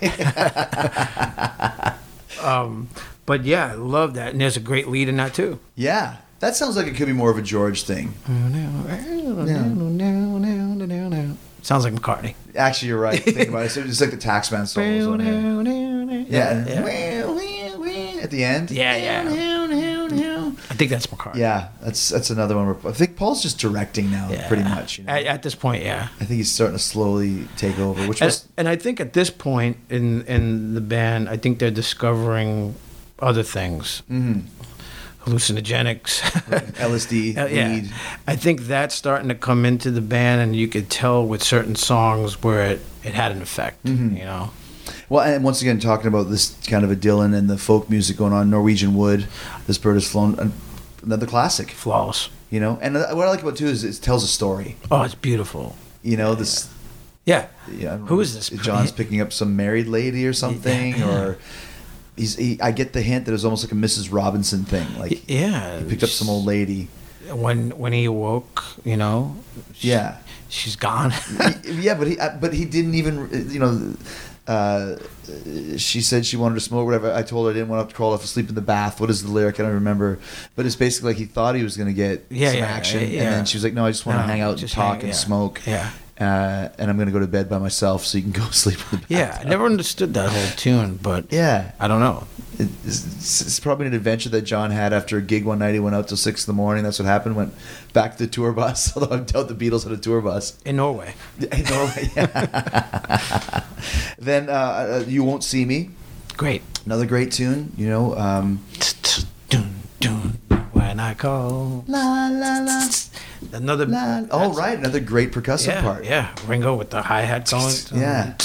But yeah, I love that. And there's a great lead in that too. Yeah, that sounds like it could be more of a George thing. Sounds like McCartney. Actually, you're right. Think about it. It's like the Taxman solos on here. Yeah. At the end. Yeah. I think that's McCartney. Yeah, that's another one. I think Paul's just directing now, Yeah. pretty much. You know? At this point, yeah. I think he's starting to slowly take over, which was And I think at this point in the band, I think they're discovering other things. Hallucinogenics. LSD, Yeah. weed. I think that's starting to come into the band, and you could tell with certain songs where it had an effect, you know? Well, and once again, talking about this kind of a Dylan and the folk music going on, Norwegian Wood, This Bird Has Flown, another classic. Flawless. You know, and what I like about it too is it tells a story. Oh, it's beautiful. You know, this. Yeah. Yeah, Who is this? John's picking up some married lady or something, or I get the hint that it was almost like a Mrs. Robinson thing. Like, Yeah. he picked up some old lady. When he awoke, you know. Yeah. She's gone. Yeah, but he didn't even, you know. She said she wanted to smoke, whatever. I told her I didn't want to crawl off asleep in the bath. What is the lyric? I don't remember. But it's basically like he thought he was going to get some action, and then she was like, "No, I just want to hang out and just talk hang- and yeah. smoke." Yeah. And I'm going to go to bed by myself, so you can go sleep in the bath. Yeah, I never understood that whole tune, but Yeah. I don't know. It's probably an adventure that John had after a gig one night. He went out till 6 a.m. That's what happened. Went back to the tour bus. Although I doubt the Beatles had a tour bus. In Norway. In Norway. Then You Won't See Me. Great. Another great tune. You know. Dun, dun, when I call. La la la. Another. Oh right, another great percussive yeah, part. Yeah, Ringo with the hi hat going. Yeah.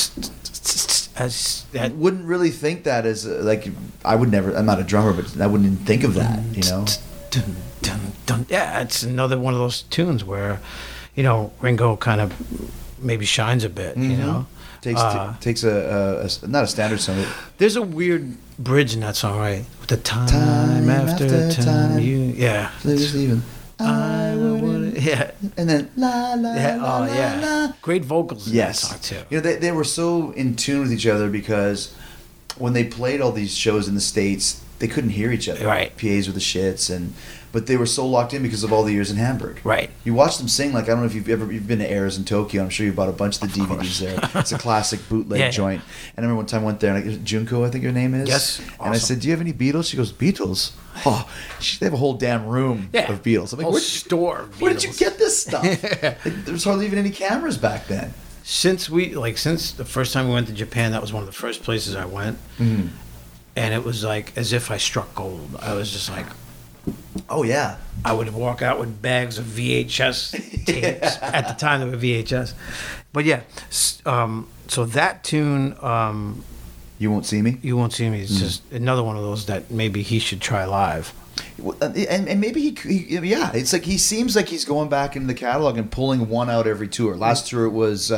As I that. wouldn't really think that as like I would never. I'm not a drummer, but I wouldn't even think of that. You know. Dun, dun, dun. Yeah, it's another one of those tunes where, you know, Ringo kind of maybe shines a bit. You know. Takes a not a standard song. But There's a weird bridge in that song, right? With the time after time, yeah. Please even. I would, yeah. And then la la Yeah, la oh la, yeah. la. Great vocals in Yes. that song too. You know, they were so in tune with each other because when they played all these shows in the States, they couldn't hear each other. Right. PAs were the shits, but they were so locked in because of all the years in Hamburg. Right. You watch them sing, like, I don't know if you've been to Airs in Tokyo. I'm sure you bought a bunch of the DVDs there. It's a classic bootleg Yeah. joint. And I remember one time I went there, and Junko, I think her name is. Yes. And I Awesome. said, do you have any Beatles? She goes, Beatles? Oh, they have a whole damn room Yeah. of Beatles. I'm like, Whole where store of where did you Beatles. get this stuff? Like, there was hardly even any cameras back then. Since the first time we went to Japan, that was one of the first places I went. And it was like as if I struck gold. I was just like, Oh, yeah. I would walk out with bags of VHS tapes. At the time, they were VHS. But yeah, so that tune, You Won't See Me? You Won't See Me, is just another one of those that maybe he should try live. And maybe yeah, it's like he seems like he's going back into the catalog and pulling one out every tour. Last tour it was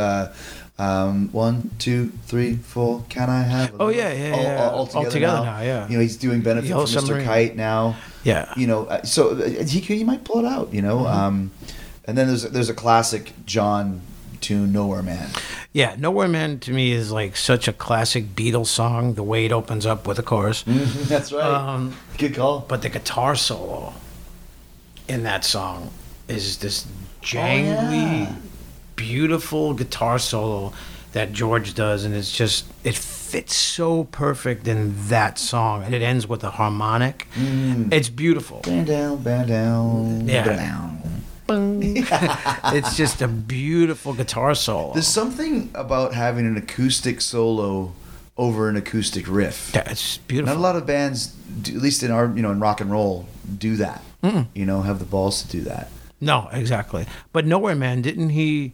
1, 2, 3, 4. Can I have? Oh, yeah. All together Altogether now, yeah. You know, he's doing Benefit Yellow from Mr. Submarine. Kite now. Yeah. You know, so he might pull it out. You know, and then there's a classic John tune, Nowhere Man. Yeah, Nowhere Man to me is like such a classic Beatles song, the way it opens up with a chorus. That's right. Good call. But the guitar solo in that song is this jangly, beautiful guitar solo that George does, and it's just, it fits so perfect in that song, and it ends with a harmonic. It's beautiful. Band down, Yeah. down. bung. It's just a beautiful guitar solo. There's something about having an acoustic solo over an acoustic riff. Yeah, it's beautiful. Not a lot of bands, do, at least in our, in rock and roll, do that. Have the balls to do that. No, exactly. But Nowhere Man, didn't he?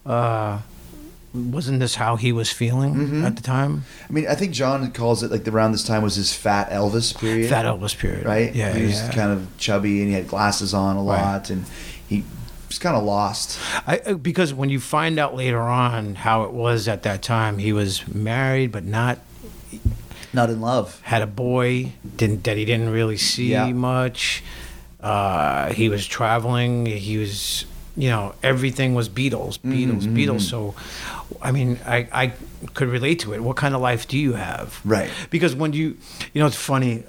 Wasn't this how he was feeling at the time? I mean, I think John calls it like around this time was his Fat Elvis period. Fat Elvis period, right? Yeah, he was kind of chubby and he had glasses on a lot, and he was kind of lost. Because when you find out later on how it was at that time, he was married but not in love. Had a boy that he didn't really see much. He was traveling. He was, everything was Beatles. So, I mean, I could relate to it. What kind of life do you have? Right. Because when it's funny.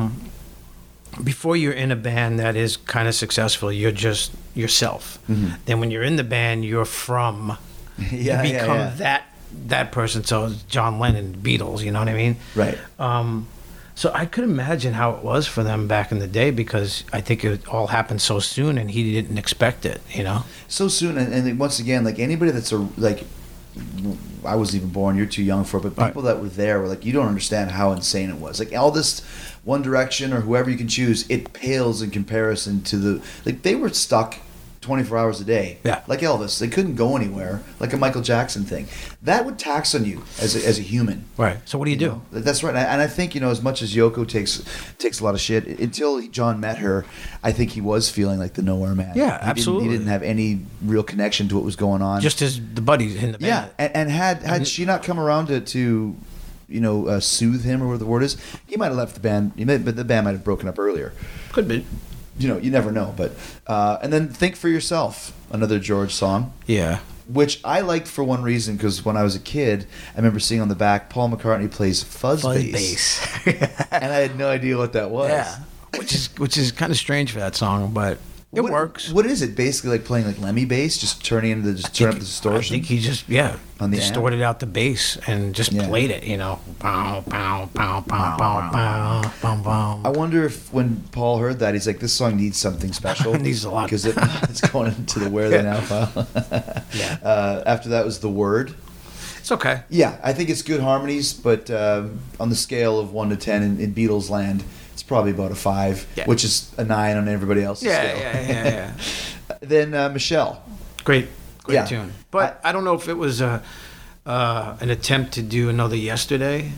Before you're in a band that is kind of successful, you're just yourself. Then when you're in the band, you're from. You become that person. So John Lennon, Beatles. You know what I mean? Right. So I could imagine how it was for them back in the day, because I think it all happened so soon and he didn't expect it, So soon, and once again, like anybody that's I wasn't even born, you're too young for it, but people that were there were like, you don't understand how insane it was. Like all this One Direction or whoever you can choose, it pales in comparison to they were stuck 24 hours a day. Yeah. Like Elvis. They couldn't go anywhere, like a Michael Jackson thing. That would tax on you as a human. Right. So what do you do? That's right. And I think, as much as Yoko takes a lot of shit, until John met her, I think he was feeling like the Nowhere Man. Yeah, absolutely. He didn't have any real connection to what was going on. Just as the buddies in the band. Yeah, and had she not come around to soothe him, or what the word is, he might have left the band. But the band might have broken up earlier. Could be. You never know. But and then Think for Yourself, another George song. Yeah. Which I liked for one reason, because when I was a kid, I remember seeing on the back, Paul McCartney plays fuzz bass. And I had no idea what that was. Yeah. Which is kind of strange for that song, but it works. What is it? Basically like playing like Lemmy bass, just turn up the distortion? I think he just on the distorted out the bass and just played it, Bow, bow, bow, bow, bow, bow, bow, bow. I wonder if when Paul heard that, he's like, this song needs something special. It needs a lot. Because it's going into the Where They Now file. Yeah. After that was The Word. It's okay. Yeah, I think it's good harmonies, but on the scale of 1 to 10 in Beatles land, it's probably about a 5, which is a 9 on everybody else's scale. Yeah. Then Michelle. Great tune. But I don't know if it was an attempt to do another Yesterday.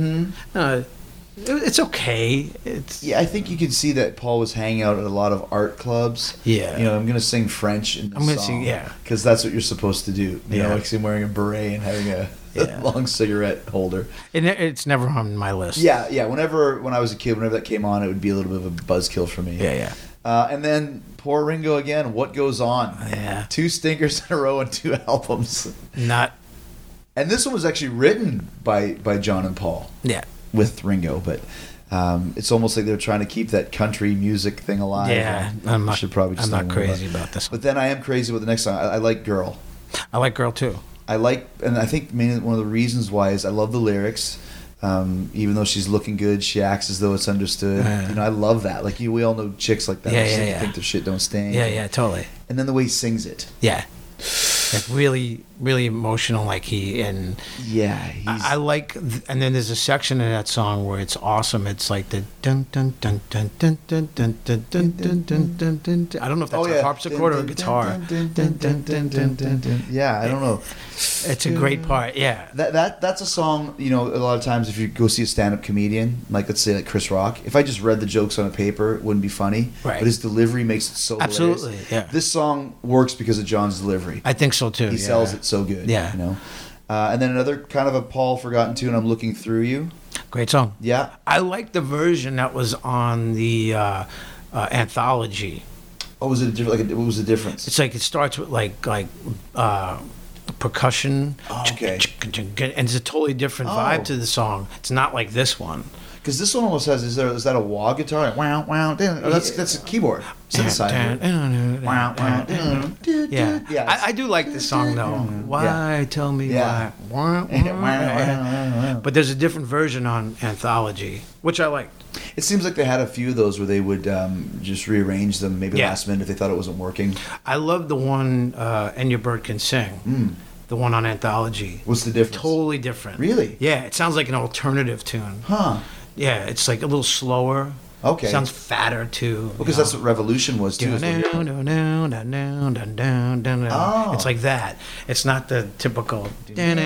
It's okay. I think you can see that Paul was hanging out at a lot of art clubs. Yeah. I'm going to sing French in the song. Sing, because that's what you're supposed to do. Like him wearing a beret and having a long cigarette holder. And it's never on my list. Yeah. When I was a kid, whenever that came on, it would be a little bit of a buzzkill for me. Yeah. And then poor Ringo again. What Goes On? Yeah. 2 stinkers in a row and 2 albums. And this one was actually written by John and Paul. Yeah. With Ringo, but it's almost like they're trying to keep that country music thing alive. Yeah, I'm not crazy about this one. But then I am crazy with the next song. I like Girl. I like Girl too. And I think mainly one of the reasons why is I love the lyrics. Even though she's looking good, she acts as though it's understood. I love that. Like we all know chicks like that. Yeah. Think their shit don't stink. Yeah, totally. And then the way he sings it. Yeah. Like really, really emotional. Like I like, and then there's a section in that song where it's awesome. It's like the dun dun dun dun dun dun dun dun dun dun dun dun dun. I don't know if that's a harpsichord or a guitar. Yeah, I don't know. It's a great part. Yeah, that's a song. A lot of times if you go see a stand-up comedian, like let's say like Chris Rock, if I just read the jokes on a paper, it wouldn't be funny. Right. But his delivery makes it so absolutely. Hilarious. Yeah. This song works because of John's delivery. I think so too. He sells it so good. Yeah. And then another kind of a Paul forgotten tune, I'm Looking Through You. Great song. Yeah. I like the version that was on the anthology. Oh, was it what was the difference? It's like it starts with like percussion. Oh, okay. And it's a totally different vibe to the song. It's not like this one. Because this one almost has, is that a wah guitar? Like, wow, wow, that's a keyboard. Synthesizer. Wow, wow. Yeah. I do like this song though. Why? Tell me why. But there's a different version on Anthology, which I liked. It seems like they had a few of those where they would just rearrange them maybe Yeah. last minute if they thought it wasn't working. I love the one "And Your Bird Can Sing," the one on Anthology. What's the difference? Totally different. Really? Yeah, it sounds like an alternative tune. Huh. Yeah, it's like a little slower. Okay. Sounds fatter too. Because that's what Revolution was too. is what you're- Oh. It's like that. It's not the typical. And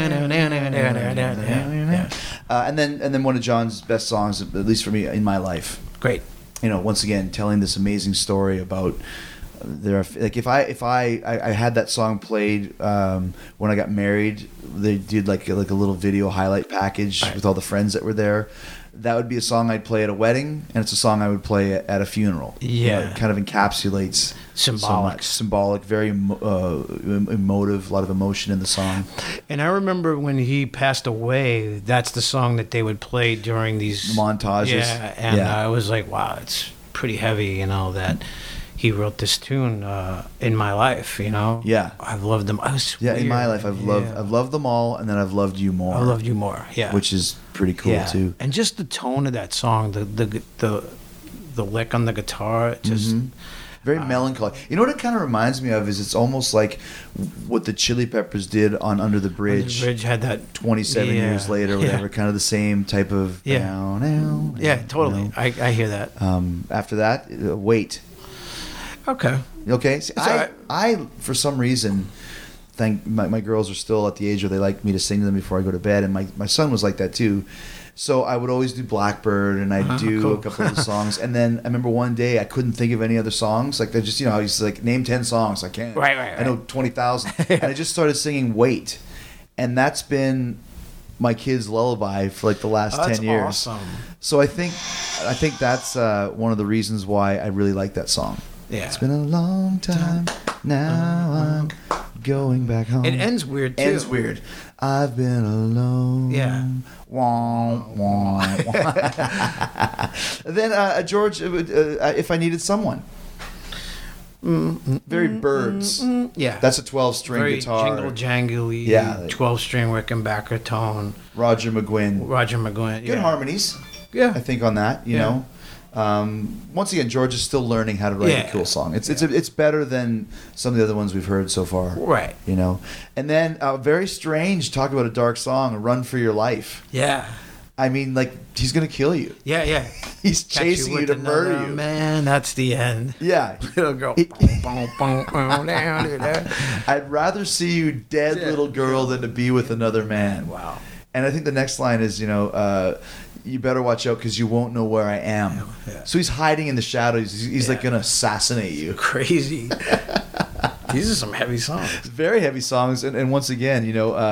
then one of John's best songs, at least for me, in my life. Great. You know, once again, telling this amazing story about like if I had that song played when I got married, they did like a little video highlight package with all the friends that were there. That would be a song I'd play at a wedding, and it's a song I would play at a funeral. Yeah. It kind of encapsulates Symbolic. symbolic, very emotive, a lot of emotion in the song. And I remember when he passed away, that's the song that they would play during these Montages. Yeah, and I was like, wow, it's pretty heavy, you know, that he wrote this tune in my life, you know. Yeah. I've loved them. In my life, I've loved them all, and then I've loved you more. I loved you more. Yeah, which is pretty cool too. And just the tone of that song, the lick on the guitar, just. Very melancholy. You know what it kind of reminds me of is it's almost like what the Chili Peppers did on Under the Bridge. The Bridge had that 27 years later, whatever, kind of the same type of. Yeah, totally. You know. I hear that. After that, Wait. Okay. Okay. See, It's all right. I for some reason, thank my girls are still at the age where they like me to sing to them before I go to bed, and my son was like that too. So I would always do Blackbird, and I'd do cool. a couple of the songs. And then I remember one day I couldn't think of any other songs. Like they just, I used to like name 10 songs. I can't. Right. I know 20,000. And I just started singing Wait. And that's been my kids' lullaby for like the last 10 years. Awesome. So I think that's one of the reasons why I really like that song. Yeah. It's been a long time. Now I'm going back home. It ends weird too. Ends weird. I've been alone. Yeah. Wah, wah, wah. Then George, If I Needed Someone. Very Birds. Yeah. That's a 12-string very guitar. jingle jangly. Yeah. 12-string Rickenbacker tone. Roger McGuinn. Roger McGuinn. Good harmonies. Yeah. I think on that, you know. Once again, George is still learning how to write a cool song. It's better than some of the other ones we've heard so far. Right. You know. And then very strange, talk about a dark song, Run for Your Life. Yeah. I mean, like, he's going to kill you. Yeah. He's chasing you to murder you. Man, that's the end. Yeah. Little girl. I'd rather see you dead, little girl, than to be with another man. Wow. And I think the next line is, you better watch out because you won't know where I am. Yeah. So he's hiding in the shadows. He's like going to assassinate you. Crazy. These are some heavy songs. Very heavy songs. And once again,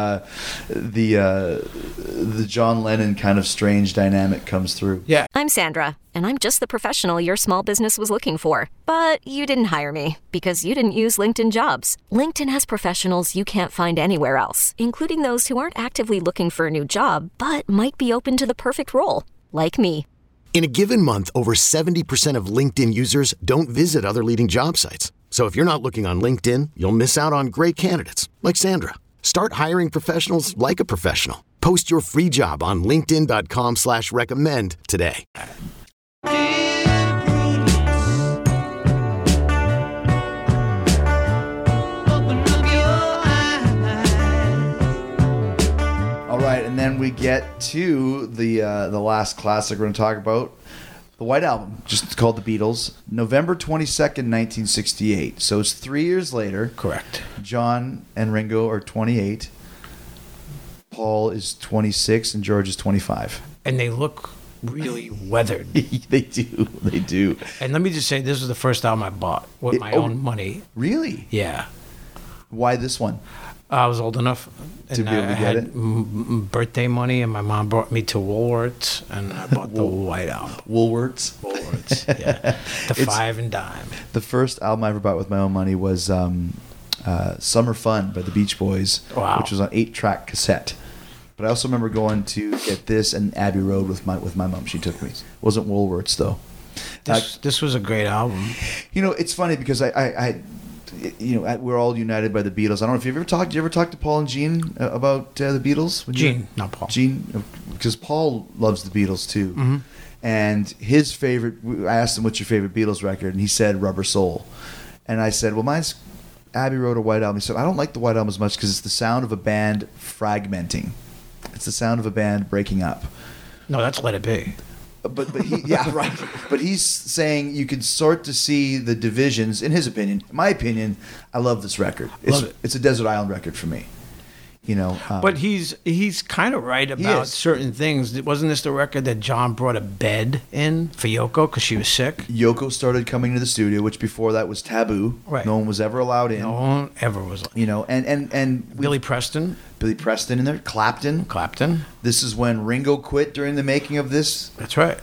the John Lennon kind of strange dynamic comes through. Yeah. I'm Sandra, and I'm just the professional your small business was looking for. But you didn't hire me because you didn't use LinkedIn Jobs. LinkedIn has professionals you can't find anywhere else, including those who aren't actively looking for a new job, but might be open to the perfect role, like me. In a given month, over 70% of LinkedIn users don't visit other leading job sites. So if you're not looking on LinkedIn, you'll miss out on great candidates like Sandra. Start hiring professionals like a professional. Post your free job on linkedin.com/recommend today. All right, and then we get to the last classic we're going to talk about, the White Album, just called The Beatles, November 22nd, 1968. So it's 3 years later. Correct. John and Ringo are 28. Paul is 26 and George is 25. And they look really weathered. They do. And let me just say, this is the first album I bought with my own money. Really? Yeah. Why this one? I was old enough To be able to I get had it? birthday money, and my mom brought me to Woolworths, and I bought the White Album. Woolworths. Woolworths, yeah. The 5 and dime. The first album I ever bought with my own money was Summer Fun by the Beach Boys, Wow. which was on 8-track cassette. But I also remember going to get this and Abbey Road with my mom. She took me. It wasn't Woolworths though. This was a great album. It's funny because we're all united by the Beatles. I don't know if you've ever talked. Did you ever talk to Paul and Gene about the Beatles? Gene, not Paul. Gene, because Paul loves the Beatles too. Mm-hmm. And his favorite, I asked him, what's your favorite Beatles record? And he said Rubber Soul. And I said, well, mine's Abbey Road or White Album. He said, I don't like the White Album as much because it's the sound of a band fragmenting. It's the sound of a band breaking up. No, that's Let It Be. But he, yeah, right. But he's saying you can start to see the divisions, in his opinion. In my opinion, I love this record. Love it. It's a Desert Island record for me. You know, But he's kind of right about certain things. Wasn't this the record that John brought a bed in for Yoko because she was sick? Yoko started coming to the studio, which before that was taboo. Right. No one was ever allowed in. No one ever was. You know, and Billy Preston. Billy Preston in there, Clapton. This is when Ringo quit during the making of this. That's right.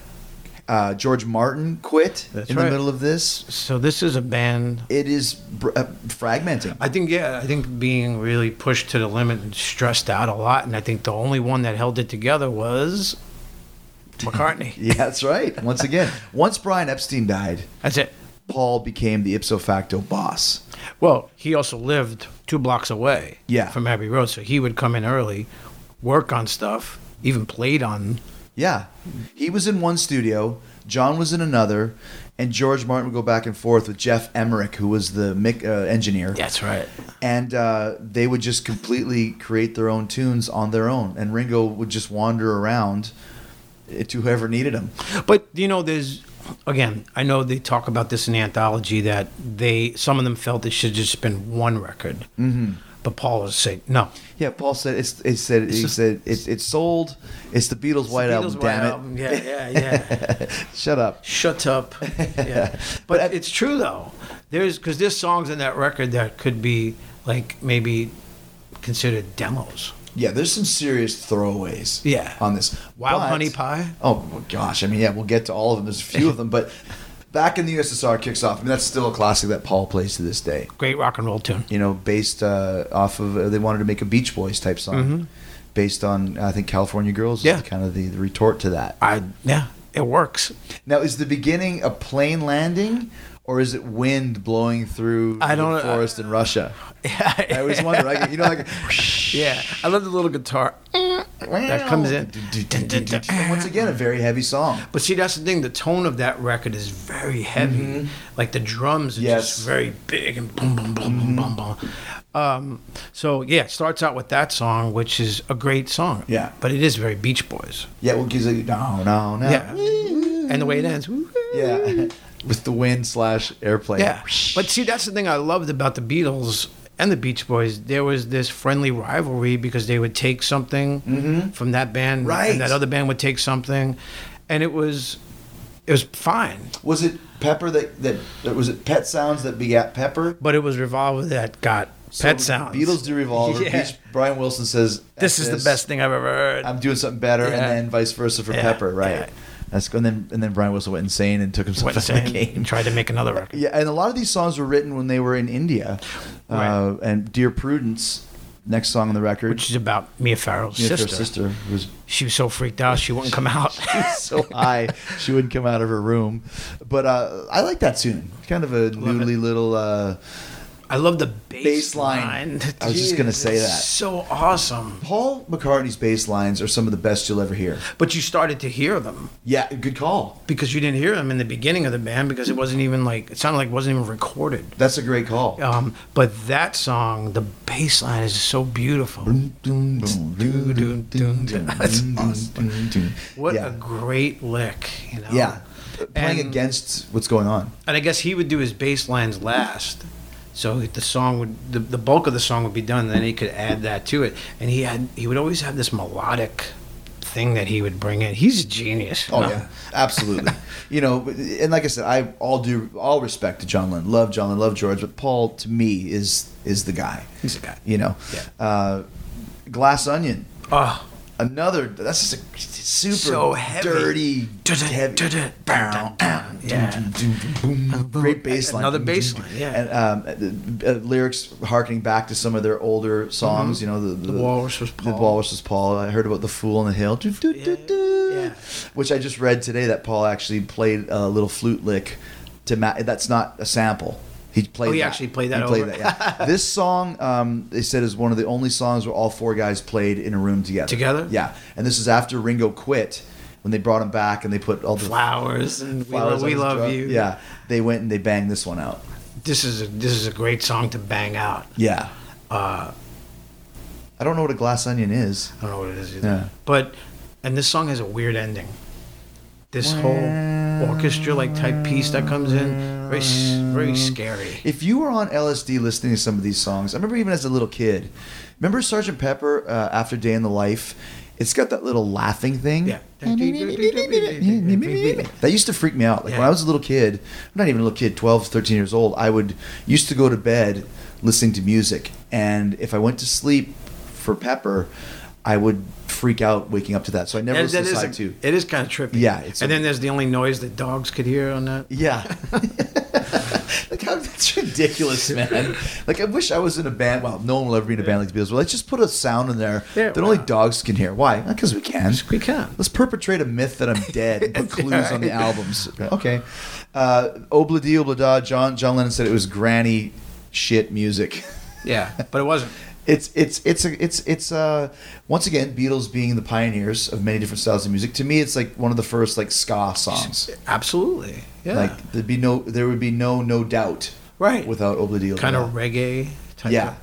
George Martin quit That's in right. the middle of this. So this is a band. It is fragmenting. I think being really pushed to the limit and stressed out a lot. And I think the only one that held it together was McCartney. Yeah, that's right. Once again, once Brian Epstein died, That's it. Paul became the ipso facto boss. Well, he also lived 2 blocks away from Abbey Road. So he would come in early, work on stuff, even played on. Yeah. He was in one studio, John was in another, and George Martin would go back and forth with Jeff Emmerich, who was the engineer. That's right. And they would just completely create their own tunes on their own. And Ringo would just wander around to whoever needed him. But, you know, again, I know they talk about this in the anthology that some of them felt it should have just been one record. Mm-hmm. But Paul was saying, no. Yeah, Paul said he said it's sold. It's the Beatles' White Album. Damn it! Yeah. Shut up. Shut up. Yeah. But it's true though. Because there's songs in that record that could be like maybe considered demos. Yeah, there's some serious throwaways. Yeah. On this Wild Honey Pie. Oh gosh, I mean, yeah, we'll get to all of them. There's a few of them, but Back in the USSR kicks off. I mean, that's still a classic that Paul plays to this day. Great rock and roll tune. You know, based off of they wanted to make a Beach Boys type song, based on I think California Girls. Yeah, is kind of the retort to that. Yeah, it works. Now, is the beginning a plane landing, or is it wind blowing through the forest in Russia? Yeah, I always wonder. Yeah, I love the little guitar that comes in. And once again, a very heavy song. But see, that's the thing. The tone of that record is very heavy. Like the drums are just very big and boom, boom, boom, boom, boom, boom. So yeah, it starts out with that song, which is a great song. Yeah, but it is very Beach Boys. Yeah, well, gives it no. Yeah, and the way it ends. Yeah, with the wind / airplane. Yeah, but see, that's the thing I loved about the Beatles and the Beach Boys. There was this friendly rivalry because they would take something from that band, and that other band would take something, and it was fine. Was it Pepper that was it Pet Sounds that begat Pepper? But it was Revolver that got Pet Sounds. Beatles do Revolver. Yeah. Brian Wilson says, "This is the best thing I've ever heard. I'm doing something better," and then vice versa for Pepper, right? Yeah. That's good. And then Brian Wilson went insane and took himself out of the game and tried to make another record. Yeah, and a lot of these songs were written when they were in India. Right. And Dear Prudence, next song on the record, which is about Mia Farrow's sister. She was so freaked out she wouldn't come out. She was so high she wouldn't come out of her room. But I like that tune. Kind of a noodly little. I love the bass line. I was just going to say that. So awesome. Paul McCartney's bass lines are some of the best you'll ever hear. But you started to hear them. Yeah, good call. Because you didn't hear them in the beginning of the band because it wasn't even it sounded like it wasn't even recorded. That's a great call. But that song, the bass line is so beautiful. That's awesome. What a great lick, you know? Yeah. Playing against what's going on. And I guess he would do his bass lines last. So the song would, the bulk of the song would be done, and then he could add that to it. And he would always have this melodic thing that he would bring in. He's a genius. Oh yeah, absolutely. You know, and like I said, all respect to John Lennon. Love John Lennon, love George, but Paul to me is the guy. He's the guy. You know, Glass Onion. Oh. That's just a super so heavy. dirty, great bass line. Another bass line, yeah. And lyrics harkening back to some of their older songs. You know, the Walrus Was Paul. The Walrus Was Paul. I heard about The Fool on the Hill. Yeah. Which I just read today that Paul actually played a little flute lick to that's not a sample. He played. Actually played that. Yeah. This song, they said, is one of the only songs where all four guys played in a room together. Together? Yeah. And this is after Ringo quit, when they brought him back and they put all the Flowers and flowers on We his Love drum. You. Yeah, they went and they banged this one out. This is a great song to bang out. Yeah. I don't know what a glass onion is. I don't know what it is either. Yeah. But and this song has a weird ending. This whole orchestra like type piece that comes in, very scary. If you were on LSD listening to some of these songs, I remember even as a little kid. Remember Sgt. Pepper After Day in the Life? It's got that little laughing thing. Yeah. That used to freak me out. Like when I was a little kid, I'm not even a little kid, 12, 13 years old, used to go to bed listening to music. And if I went to sleep for Pepper, I would freak out waking up to that. So I never listened to side 2. It is kind of trippy. Yeah. And then there's the only noise that dogs could hear on that. Yeah. Like, that's ridiculous, man. Like, I wish I was in a band. Well, no one will ever be in a band like the Beatles. Well, let's just put a sound in there that only dogs can hear. Why? Because we can. We can. Let's perpetrate a myth that I'm dead and put clues on the albums. Okay. Obla-dee, obla-da. John Lennon said it was granny shit music. Yeah, but it wasn't. It's once again Beatles being the pioneers of many different styles of music. To me, it's like one of the first like ska songs. Absolutely, yeah. Like there would be no doubt, right, without Obla-dee. Kind of reggae type. Yeah.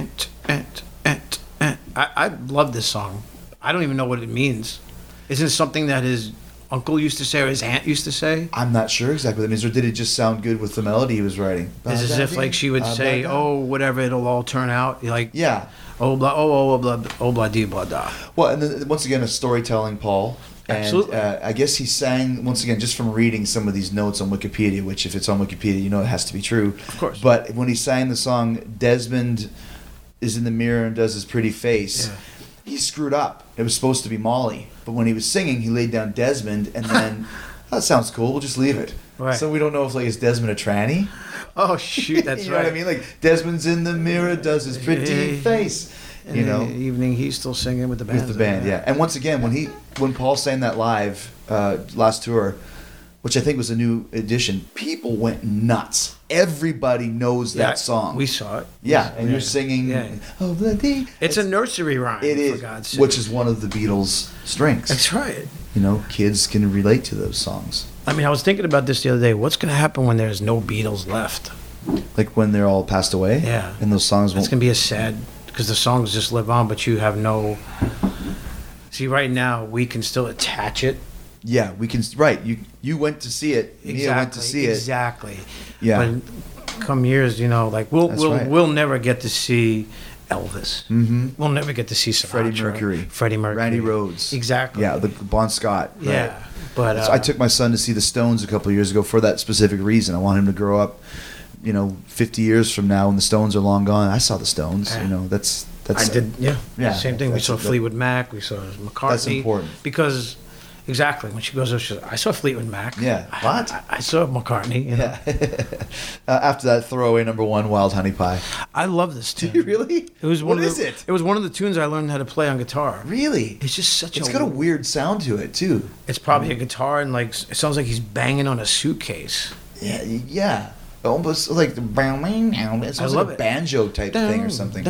I love this song. I don't even know what it means. Isn't it something that his uncle used to say or his aunt used to say? I'm not sure exactly what it means. Or did it just sound good with the melody he was writing? It's as if like she would say, "Oh, whatever, it'll all turn out." Like, yeah, oh blah dee blah da. Well, and then once again, a storytelling, Paul. And, Absolutely. I guess he sang once again just from reading some of these notes on Wikipedia. Which, if it's on Wikipedia, you know it has to be true. Of course. But when he sang the song, Desmond is in the mirror and does his pretty face. Yeah. He screwed up. It was supposed to be Molly, but when he was singing, he laid down Desmond, and then that sounds cool. We'll just leave it. Right. So we don't know if like is Desmond a tranny. Oh shoot, that's you know right. what I mean? Like Desmond's in the mirror, does his pretty face. And You know, in the evening he's still singing with the band. with the band, yeah. And once again, when Paul sang that live last tour, which I think was a new edition, people went nuts. Everybody knows that song. We saw it. Yeah, and you're singing. Yeah. Oh, bloody. It's a nursery rhyme. It for is, God's sake. which is one of the Beatles' strengths. That's right. You know, kids can relate to those songs. I mean, I was thinking about this the other day. What's going to happen when there's no Beatles left? Like when they're all passed away. Yeah. And those songs It's won't. going to be a sad, because the songs just live on, but you have no. See, right now we can still attach it. Yeah, we can. Right, you went to see it. Mia went to see it. Exactly. Yeah. But come years, you know, like That's right. we'll never get to see Elvis. Mm-hmm. We'll never get to see Sinatra. Freddie Mercury. Randy Rhoads. Exactly. Yeah, the Bon Scott. Right. Yeah. But So I took my son to see the Stones a couple of years ago for that specific reason. I want him to grow up, 50 years from now when the Stones are long gone. I saw the Stones. Yeah. That's. I did. Yeah. Yeah. Same thing. We That's- saw Fleetwood Mac. We saw McCartney. That's important. Because, exactly, when she goes, I saw Fleetwood Mac. Yeah. What? I saw McCartney. You know? Yeah. After that throwaway number 1, Wild Honey Pie. I love this tune. Do you really? It was one What of is the, it? It was one of the tunes I learned how to play on guitar. Really? It's just such It's got a weird sound to it too. It's probably a guitar and like it sounds like he's banging on a suitcase. Yeah, yeah. Almost like the it sounds love like a it. banjo type thing or something.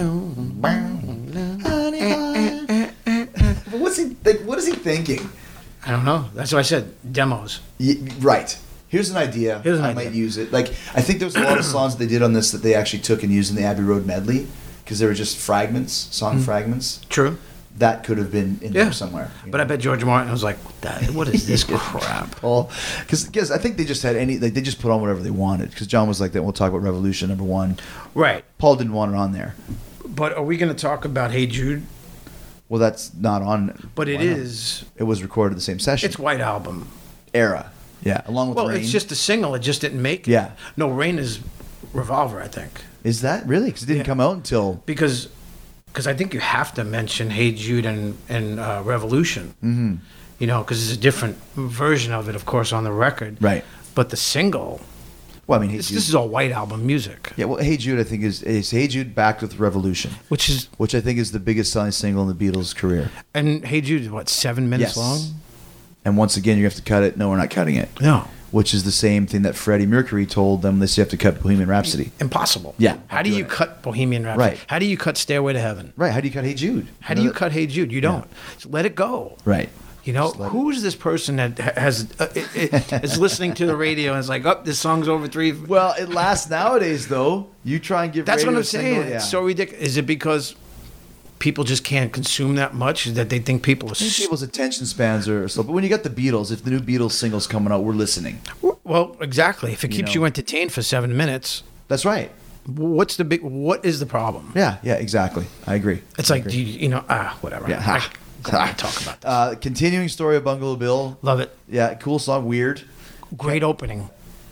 But what's he like? What is he thinking? I don't know. That's what I said. Demos. Right. Here's an idea. Here's an I idea. might use it. Like I think there's a lot of songs they did on this that they actually took and used in the Abbey Road medley because they were just fragments, song fragments. True. That could have been in there somewhere. But I bet George Martin was like, what is this crap? Paul, because I think they just had they just put on whatever they wanted. Because John was like that. We'll talk about Revolution number 1. Right. Paul didn't want it on there. But are we going to talk about Hey Jude? Well, that's not on. But it why not? is. It was recorded the same session. It's White Album. Era. Yeah, along with Well, Rain. it's just a single. It just didn't make it. Yeah. No, Rain is Revolver, I think. Is that really? Because it didn't come out until. Because I think you have to mention Hey Jude and Revolution. Mm-hmm. Because it's a different version of it, of course, on the record. Right. But the single, Well, I mean, this is all White Album music. Yeah, well, Hey Jude, I think is Hey Jude backed with Revolution, Which I think is the biggest selling single in the Beatles' career. And Hey Jude is what, 7 minutes long? And once again, you have to cut it. No, we're not cutting it. No. Which is the same thing that Freddie Mercury told them. They said you have to cut Bohemian Rhapsody. Impossible. Yeah. How do you cut Bohemian Rhapsody? Right. How do you cut Stairway to Heaven? Right. How do you cut Hey Jude? How do you cut Hey Jude? You don't. Just let it go. Right. You know, who's this person that has is listening to the radio and is like, "Oh, this song's over 3." Well, it lasts nowadays, though. You try and give. That's what radio I'm a single- saying. yeah. It's so ridiculous. Is it because people just can't consume that much that they think people are? I think people's attention spans are slow. But when you got the Beatles, if the new Beatles single's coming out, we're listening. Well, exactly. If it keeps know. you entertained for 7 minutes, That's right. what is the problem? Yeah, exactly. I agree. It's like, whatever. Yeah. I don't want to talk about this. Continuing story of Bungalow Bill. Love it. Yeah, cool song. Weird. Great opening.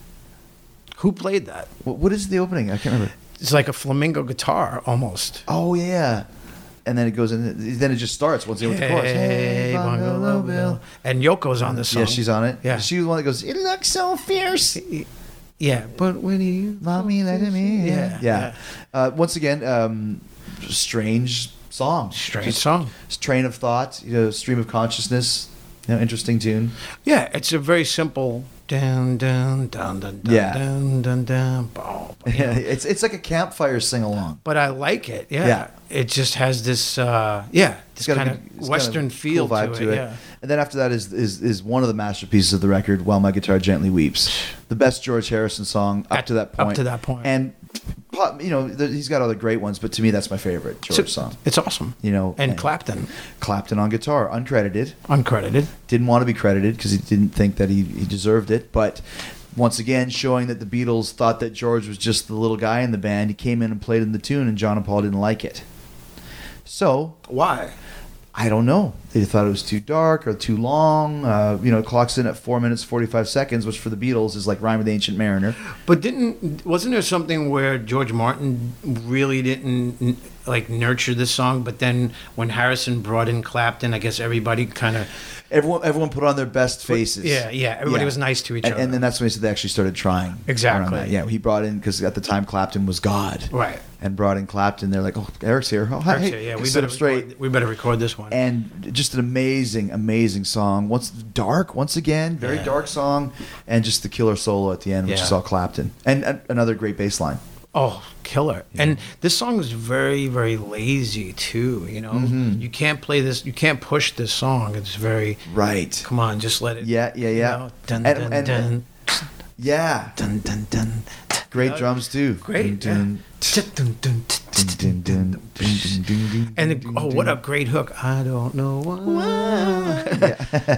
Who played that? What is the opening? I can't remember. It's like a flamenco guitar almost. Oh yeah. And then it goes in. Then it just starts once you hit the chorus. Hey, Bungalow Bill. And Yoko's on this song. Yeah, she's on it. Yeah. She was the one that goes, "It looks so fierce." Yeah, but when you Mommy, let him in. Yeah. Once again, strange song. Strange song. Train of thought. Stream of consciousness. Interesting tune. Yeah, it's a very simple dun dun dun dun dun Yeah. dun dun dun. Bow, bow. Yeah, it's like a campfire sing along. But I like it. Yeah. Yeah. It just has this It's got kind a of Western feel cool vibe to it. Yeah. And then after that is one of the masterpieces of the record, "While My Guitar Gently Weeps," the best George Harrison song up to that point. Up to that point. And he's got other great ones, but to me that's my favorite George song. It's awesome. And Clapton, on guitar, uncredited. uncredited. Didn't want to be credited because he didn't think that he deserved it, but once again showing that the Beatles thought that George was just the little guy in the band. He came in and played in the tune, and John and Paul didn't like it. So Why? I don't know. They thought it was too dark or too long. It clocks in at 4 minutes 45 seconds, which for the Beatles is like Rhyme with the Ancient Mariner. But wasn't there something where George Martin really didn't like nurture this song? But then when Harrison brought in Clapton, I guess everybody kind of Everyone put on their best faces. Yeah. Everybody was nice to each other. And then that's when he said they actually started trying. Exactly. around that. Yeah, he brought in, because at the time Clapton was God. Right. And brought in Clapton. They're like, "Oh, Eric's here. Oh, hi, hey, Yeah, sit up straight." We better record this one. And just an amazing, amazing song. Once again, very dark song, and just the killer solo at the end, which Yeah. is all Clapton. And another great bass line. Oh, killer. And this song is very, very lazy too, you know? Mm-hmm. You can't play this, you can't push this song. It's very, Right. come on, just let it. Yeah. You know? Dun, And- dun, and- dun, Yeah. dun, dun, dun. Great drums too. Great. Dun, Yeah. Dun, dun, dun, dun, dun, dun, dun, dun, dun, And dun, what a dun. great hook. I don't know why.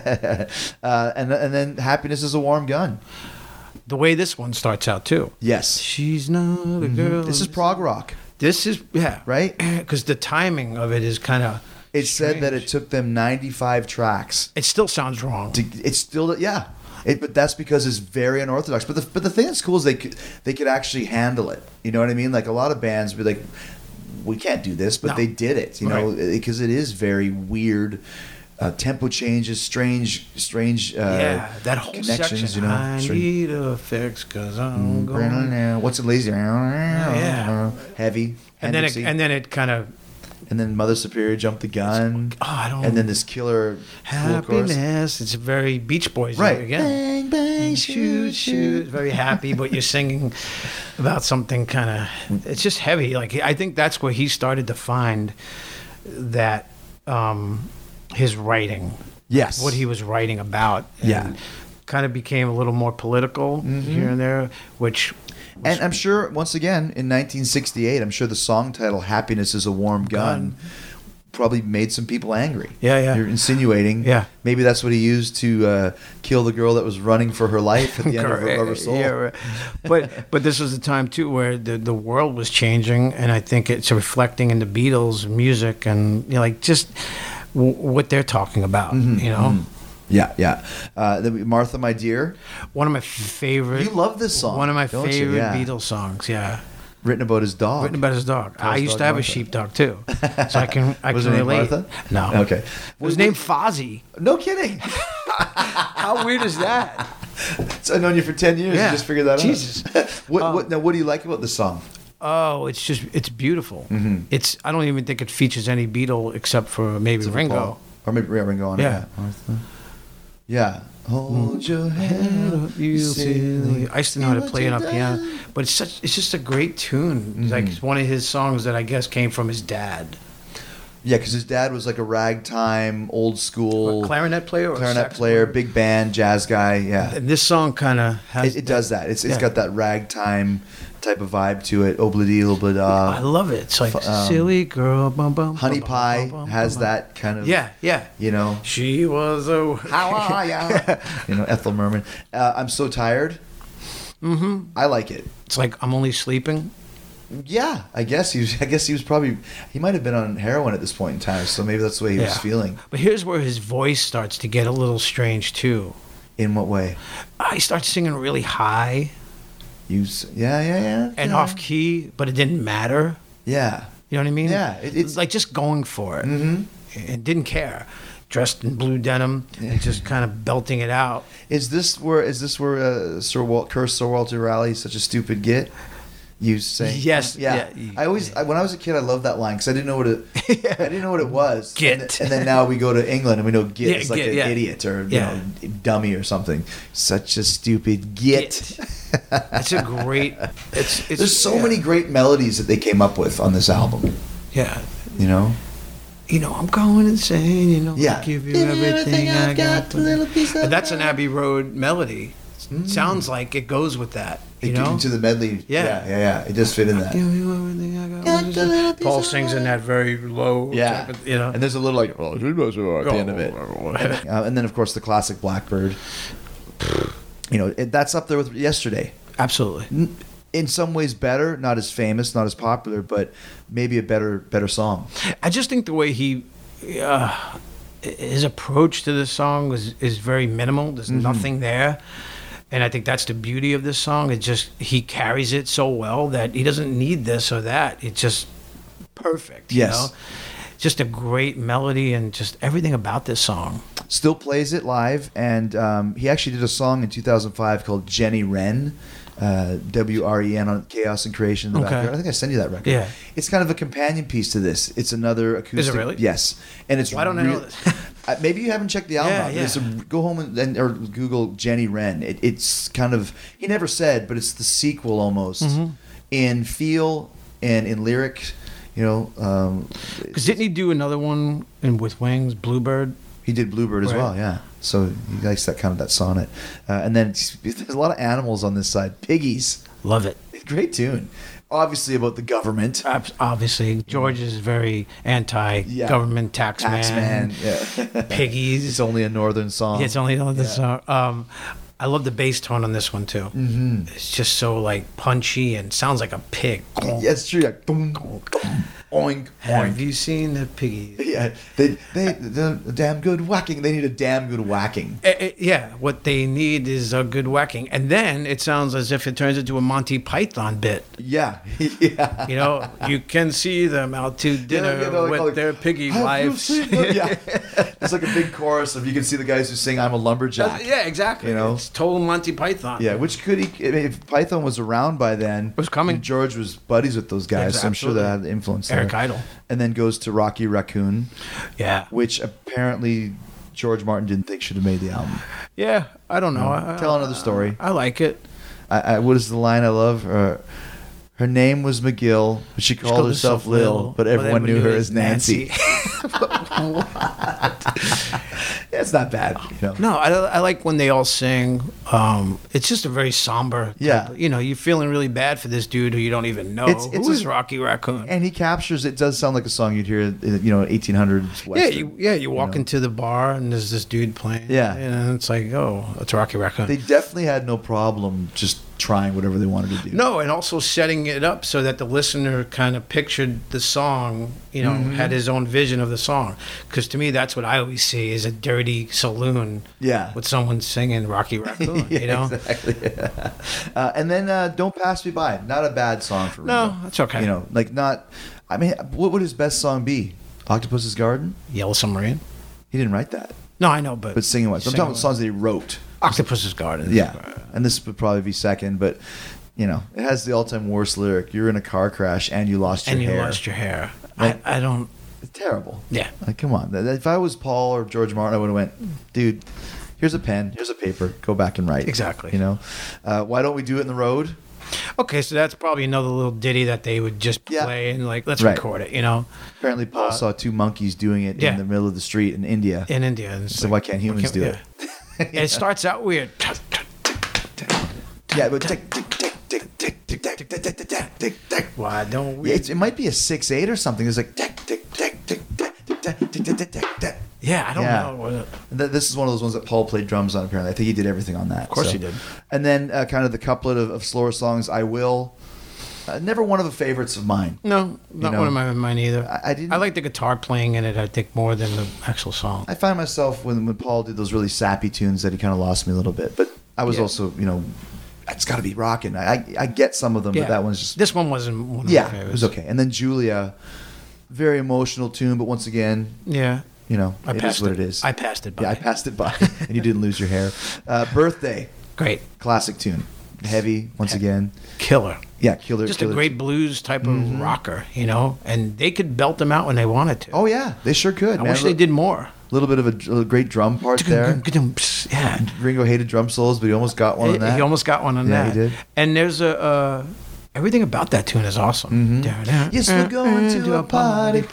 And then Happiness is a Warm Gun. The way this one starts out too. Yes. She's not a girl. This is prog rock. This is, yeah. Right? Because the timing of it is kind of. It said that it took them 95 tracks. It still sounds wrong. It's still, yeah. But that's because it's very unorthodox. But the thing that's cool is they could actually handle it. You know what I mean? Like a lot of bands would be like, we can't do this, but No. they did it. You know, because it is very weird. Tempo changes, strange. That whole connections. section. You know, I need a fix because I'm going. What's it lazy? Yeah. Heavy. And then Hendrixy. it kind of. And then Mother Superior jumped the gun. I don't. And then this killer cool chorus. Happiness. It's very Beach Boys Right. again. Bang, bang, shoot, shoot. Very happy, but you're singing about something kind of. It's just heavy. Like I think that's where he started to find that his writing. Yes. What he was writing about. Yeah. Kind of became a little more political here and there, which. And I'm sure, once again, in 1968, I'm sure the song title "Happiness Is a Warm Gun" probably made some people angry. Yeah. You're insinuating. Yeah. Maybe that's what he used to kill the girl that was running for her life at the end of Rubber Soul. Yeah, right. But this was a time too where the world was changing, and I think it's reflecting in the Beatles' music and like just what they're talking about. You know. Yeah. Then Martha, My Dear. One of my favorite. You love this song. One of my don't you? favorite Yeah. Beatles songs. Yeah. Written about his dog. Written about his dog. I Carl's used dog, to have Martha. a sheepdog too, so I can Was can her name relate. Martha? No. Okay. It was named Fozzie. No kidding. How weird is that? So I've known you for 10 years. Yeah. You just figured that Jesus. out. What do you like about this song? Oh, it's beautiful. It's I don't even think it features any Beatle except for maybe Ringo. Paul. Or maybe Ringo on Yeah. it. Martha. Yeah. Hold your head up, You silly. I used to know how to play it on piano, but it's just a great tune. It's like it's one of his songs that I guess came from his dad. Yeah, because his dad was like a ragtime, old school Clarinet player or clarinet saxophone? player, big band, jazz guy. Yeah, And this song kind of has. it does that. It's Yeah. got that ragtime type of vibe to it. Obladi, I oblada. love it. It's like silly girl. Bum, bum, Honey bum, Pie bum, bum, has bum. that kind of. Yeah, yeah. You know. She was a. How are ya? You know, Ethel Merman. I'm so tired. Mm-hmm. I like it. It's like I'm only sleeping. Yeah, I guess he was probably, he might have been on heroin at this point in time, so maybe that's the way he was feeling. But here's where his voice starts to get a little strange too. In what way? He starts singing really high Yeah. and off key, but it didn't matter. Yeah. You know what I mean? Yeah, It's like just going for it. Mm-hmm. And didn't care. Dressed in blue denim and just kind of belting it out. Is this where Sir Walter Raleigh is such a stupid git? You say Yes, yeah. yeah. When I was a kid, I loved that line because I didn't know what it was. Git. And then now we go to England and we know git Yeah, is like git, an yeah. idiot or Yeah. dummy or something. Such a stupid git. It's a great. It's There's so many great melodies that they came up with on this album. Yeah. You know. I'm going insane. Yeah. I give you everything I got. But that's an Abbey Road melody. Sounds like it goes with that. You know. Into the medley. Yeah. Yeah. It does fit in that. Give you everything I got. Paul sings in that very low. Yeah. type of, you know. And there's a little like at the end of it. And then of course the classic Blackbird. That's up there with Yesterday. Absolutely. In some ways better, not as famous, not as popular, but maybe a better song. I just think the way his approach to this song is very minimal. There's nothing there. And I think that's the beauty of this song. It just, he carries it so well that he doesn't need this or that. It's just perfect. Yes. You know? Just a great melody and just everything about this song. Still plays it live, and he actually did a song in 2005 called Jenny Wren. WREN on Chaos and Creation in the background. I think I sent you that record. Yeah. It's kind of a companion piece to this. It's another acoustic. Is it really? Yes. And it's Why don't I know this? Maybe you haven't checked the album out. Yeah. Go home or Google Jenny Wren. It's kind of, he never said, but it's the sequel almost in feel and in lyric. Because didn't he do another one with Wings, Bluebird? He did Bluebird as Right. well, yeah. So he likes that sonnet. And then there's a lot of animals on this side. Piggies. Love it. Great tune. Obviously about the government. Obviously, George is very anti-government taxman. Yeah. Piggies. It's only a northern song. Yeah, it's only another song. I love the bass tone on this one too. Mm-hmm. It's just so like punchy and sounds like a pig. Yeah, it's true. Like, boom, boom, oink, Have oink. you seen the piggies? Yeah, the damn good whacking. They need a damn good whacking. Yeah, what they need is a good whacking, and then it sounds as if it turns into a Monty Python bit. Yeah, yeah. You can see them out to dinner with their piggy wives. Yeah, it's like a big chorus of you can see the guys who sing "I'm a lumberjack." Yeah, exactly. It's total Monty Python. Yeah, which if Python was around by then, it was coming. George was buddies with those guys, so I'm sure that had influence there. Eric Idle. And then goes to Rocky Raccoon. Yeah. Which apparently George Martin didn't think should have made the album. Yeah, I don't know. Tell another story. I like it. What is the line I love? Her name was McGill, but she called herself Lil, but everyone knew her as Nancy. Yeah, it's not bad. No, I like when they all sing. It's just a very somber. You're feeling really bad for this dude who you don't even know. Who is Rocky Raccoon? And he captures it. Does sound like a song you'd hear, 1800s Western. You walk into the bar and there's this dude playing. Yeah, and it's like, oh, it's Rocky Raccoon. They definitely had no problem just trying whatever they wanted to do. No, and also setting it up so that the listener kind of pictured the song, had his own vision of the song. Because to me, that's what I always see is a dirty saloon with someone singing Rocky Raccoon, Exactly. And then Don't Pass Me By. Not a bad song for Ringo. No, that's okay. What would his best song be? Octopus's Garden? Yellow Submarine? He didn't write that. No, I know, but singing what? I'm talking about songs that he wrote. Octopus's Garden. Yeah. And this would probably be second, but it has the all-time worst lyric. You're in a car crash and you lost your hair. And you lost your hair. Like, I don't... It's terrible. Yeah. Like, come on. If I was Paul or George Martin, I would have went, dude, here's a pen, here's a paper, go back and write. Exactly. Why don't we do it in the road? Okay, so that's probably another little ditty that they would just play and like, let's Right. record it, you know? Apparently, Paul saw two monkeys doing it yeah. in the middle of the street in India. In India. And it's So why can't humans do it? And it starts out weird. Yeah, but tick, tick, tick, tick, tick, tick, tick, tick, tick, tick, tick, tick. Why don't we? Yeah, it might be a 6/8 or something. It's like tick, tick, tick, tick, tick, tick, tick, tick, tick, tick, tick, tick. Yeah, I don't know. This is one of those ones that Paul played drums on, apparently. I think he did everything on that. Of course he did. And then kind of the couplet of slower songs, I Will. Never one of the favorites of mine. No, not one of mine either. I didn't. I like the guitar playing in it, I think, more than the actual song. I find myself, when Paul did those really sappy tunes, that he kind of lost me a little bit. But I was also, it's got to be rocking. I get some of them, but that one's just... This one wasn't one of my favorites. It was okay. And then Julia, very emotional tune, but once again... Yeah. It is what it is. I passed it by. Yeah, I passed it by, and you didn't lose your hair. Birthday. Great. Classic tune. Heavy, once again. Killer. Yeah, killer. Just a great blues type of rocker, and they could belt them out when they wanted to. Oh, yeah, they sure could. I wish they did more. A little bit of a great drum part there. Yeah. Ringo hated drum solos, but he almost got one on that. He almost got one on that. Yeah, he did. And there's everything about that tune is awesome. Yes, we're going to a party.